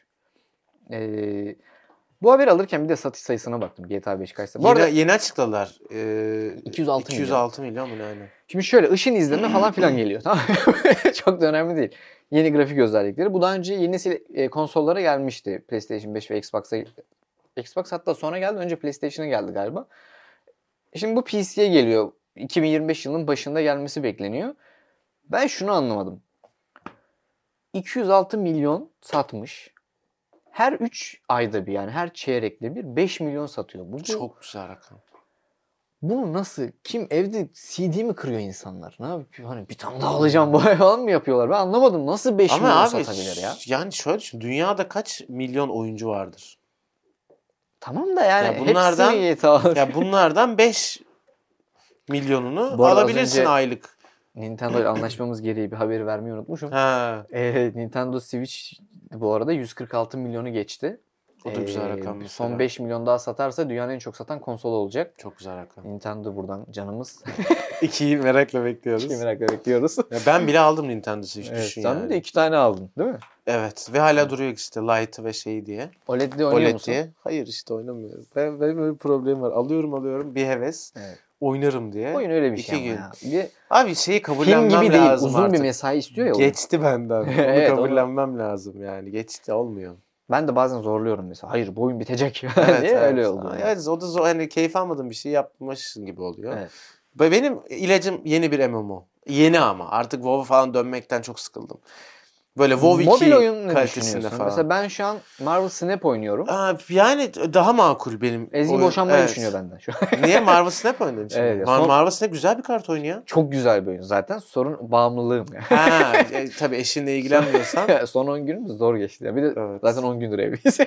B: Bu haberi alırken bir de satış sayısına baktım. GTA 5 kaçsa. Bu arada
A: Yeni açıkladılar.
B: 206
A: milyon mu ne aynen.
B: Şimdi şöyle ışın izleme falan filan geliyor. Tamam mı? Çok da önemli değil. Yeni grafik özellikleri. Bu daha önce yeni nesil konsollara gelmişti. PlayStation 5 ve Xbox'a. Xbox hatta sonra geldi. Önce PlayStation'a geldi galiba. Şimdi bu PC'ye geliyor. 2025 yılının başında gelmesi bekleniyor. Ben şunu anlamadım. 206 milyon satmış. Her 3 ayda bir yani her çeyrekte bir 5 milyon satıyor. Bu
A: Çok güzel rakam.
B: Bunu nasıl? Kim evde CD mi kırıyor insanlar? Ne yapıyor? Hani bir tane daha alacağım bu ay falan mı yapıyorlar? Ben anlamadım. Nasıl 5 milyon
A: abi,
B: satabilir ya?
A: Yani şöyle düşün. Dünyada kaç milyon oyuncu vardır?
B: Tamam da yani
A: Ya bunlardan,
B: hepsini GTA alır.
A: Ya bunlardan 5 milyonunu
B: Bu arada
A: alabilirsin
B: az önce
A: aylık.
B: Nintendo ile anlaşmamız gereği bir haberi vermeyi unutmuşum.
A: Ha.
B: Nintendo Switch bu arada 146 milyonu geçti.
A: O da güzel rakam.
B: Son 5 milyon daha satarsa dünyanın en çok satan konsolu olacak.
A: Çok güzel rakam.
B: Nintendo buradan canımız.
A: 2'yi merakla bekliyoruz.
B: 2 merakla bekliyoruz.
A: Ya ben bile aldım Nintendo Switch
B: Evet,
A: düşün
B: sen
A: yani.
B: de 2 tane aldın değil mi?
A: Evet ve hala duruyor işte Lite ve şey diye.
B: OLED'de oynuyor musun?
A: Diye. Hayır işte oynamıyorum. Benim böyle bir problemim var. Alıyorum bir heves.
B: Evet.
A: Oynarım diye.
B: Oyun öyle bir
A: 2
B: şey
A: gün.
B: ama ya.
A: Abi şeyi
B: Film
A: kabullenmem
B: gibi değil.
A: lazım
B: Uzun
A: artık.
B: bir mesai istiyor ya.
A: Geçti benden. Onu
B: Evet,
A: kabullenmem lazım yani. Geçti olmuyor.
B: Ben de bazen zorluyorum mesela. Hayır bu oyun bitecek
A: Evet,
B: diye öyle oldu.
A: Yani. Evet o da zor. Hani keyif almadığım bir şey yapmışsın gibi oluyor.
B: Evet.
A: Benim ilacım yeni bir MMO. Yeni ama. Artık WoW'a falan dönmekten çok sıkıldım. Böyle WoW 2
B: Mobil oyun ne
A: kalitesinde
B: düşünüyorsun?
A: falan.
B: Mesela ben şu an Marvel Snap oynuyorum.
A: Yani daha makul benim.
B: Ezgi
A: oyun.
B: boşanmayı
A: Evet.
B: düşünüyor benden şu an.
A: Niye? Marvel Snap oynadın şimdi?
B: Evet,
A: Marvel Snap güzel bir kart oyunu ya.
B: Çok güzel bir oyun. Zaten sorun bağımlılığım.
A: Ha, tabii eşinle ilgilenmiyorsan.
B: Son 10 günümüz zor geçti. Bir de
A: Evet.
B: zaten 10 gündür evliyiz.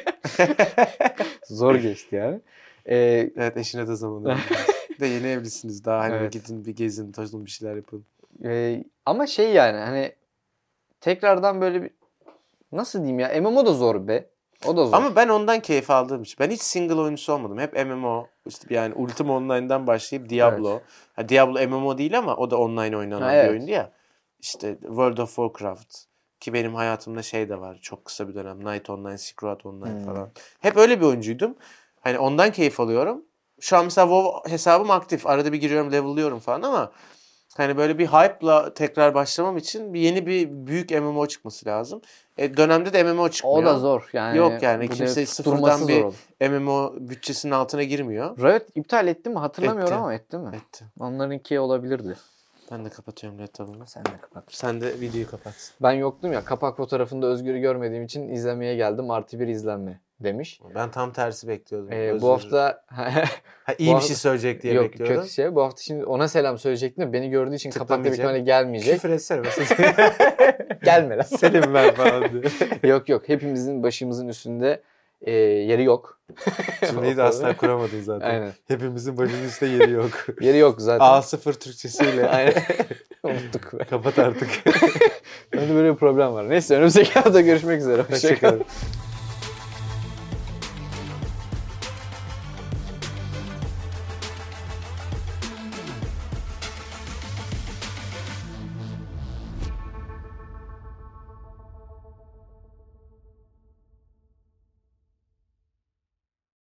B: Zor geçti yani.
A: Evet eşine de zaman de yeni evlisiniz daha hani
B: Evet.
A: gidin bir gezin tozun bir şeyler yapın.
B: Ama şey yani hani tekrardan böyle bir nasıl diyeyim ya MMO da zor be. O da zor.
A: Ama ben ondan keyif aldığım için. Ben hiç single oyuncusu olmadım. Hep MMO. İşte yani Ultima Online'dan başlayıp Diablo.
B: Evet.
A: Ha, Diablo MMO değil ama o da online oynanan
B: evet.
A: bir oyundu ya. İşte World of Warcraft. Ki benim hayatımda şey de var. Çok kısa bir dönem. Night Online, Silk Road Online falan. Hep öyle bir oyuncuydum. Hani ondan keyif alıyorum. Şu an mesela WoW hesabım aktif. Arada bir giriyorum, level'lıyorum falan ama hani böyle bir hype'la tekrar başlamam için yeni bir büyük MMO çıkması lazım. Dönemde de MMO çıkmıyor.
B: O da zor. Yani
A: Yok yani
B: bu
A: kimse
B: durması
A: sıfırdan
B: zor
A: bir
B: olur.
A: MMO bütçesinin altına girmiyor.
B: Riot iptal etti mi hatırlamıyorum
A: Etti.
B: ama etti mi?
A: Etti.
B: Onlarınki olabilirdi.
A: Ben de kapatıyorum laptopumu.
B: Sen de kapat.
A: Sen de videoyu kapat.
B: Ben yoktum ya kapak fotoğrafında Özgür'ü görmediğim için izlemeye geldim. +1 izlenme demiş.
A: Ben tam tersi bekliyordum.
B: Bu hafta
A: iyi
B: bu
A: bir şey söyleyecek diye
B: yok
A: bekliyordum.
B: kötü şey. Bu hafta şimdi ona selam söyleyecektim de beni gördüğü için kapakta büyük
A: Tıklamayacak.
B: ihtimalle gelmeyecek.
A: Küfür etsene mesela.
B: Gelme lan.
A: Selim ben falan diye.
B: Yok hepimizin başımızın üstünde yeri yok.
A: Cümleyi de asla kuramadın zaten.
B: Aynen.
A: Hepimizin başının üstte yeri yok.
B: Yeri yok zaten.
A: A0 Türkçesiyle.
B: Aynen. Unuttuk be.
A: Kapat artık.
B: Bende böyle bir problem var. Neyse önümüzdeki hafta görüşmek üzere.
A: Hoşçakalın.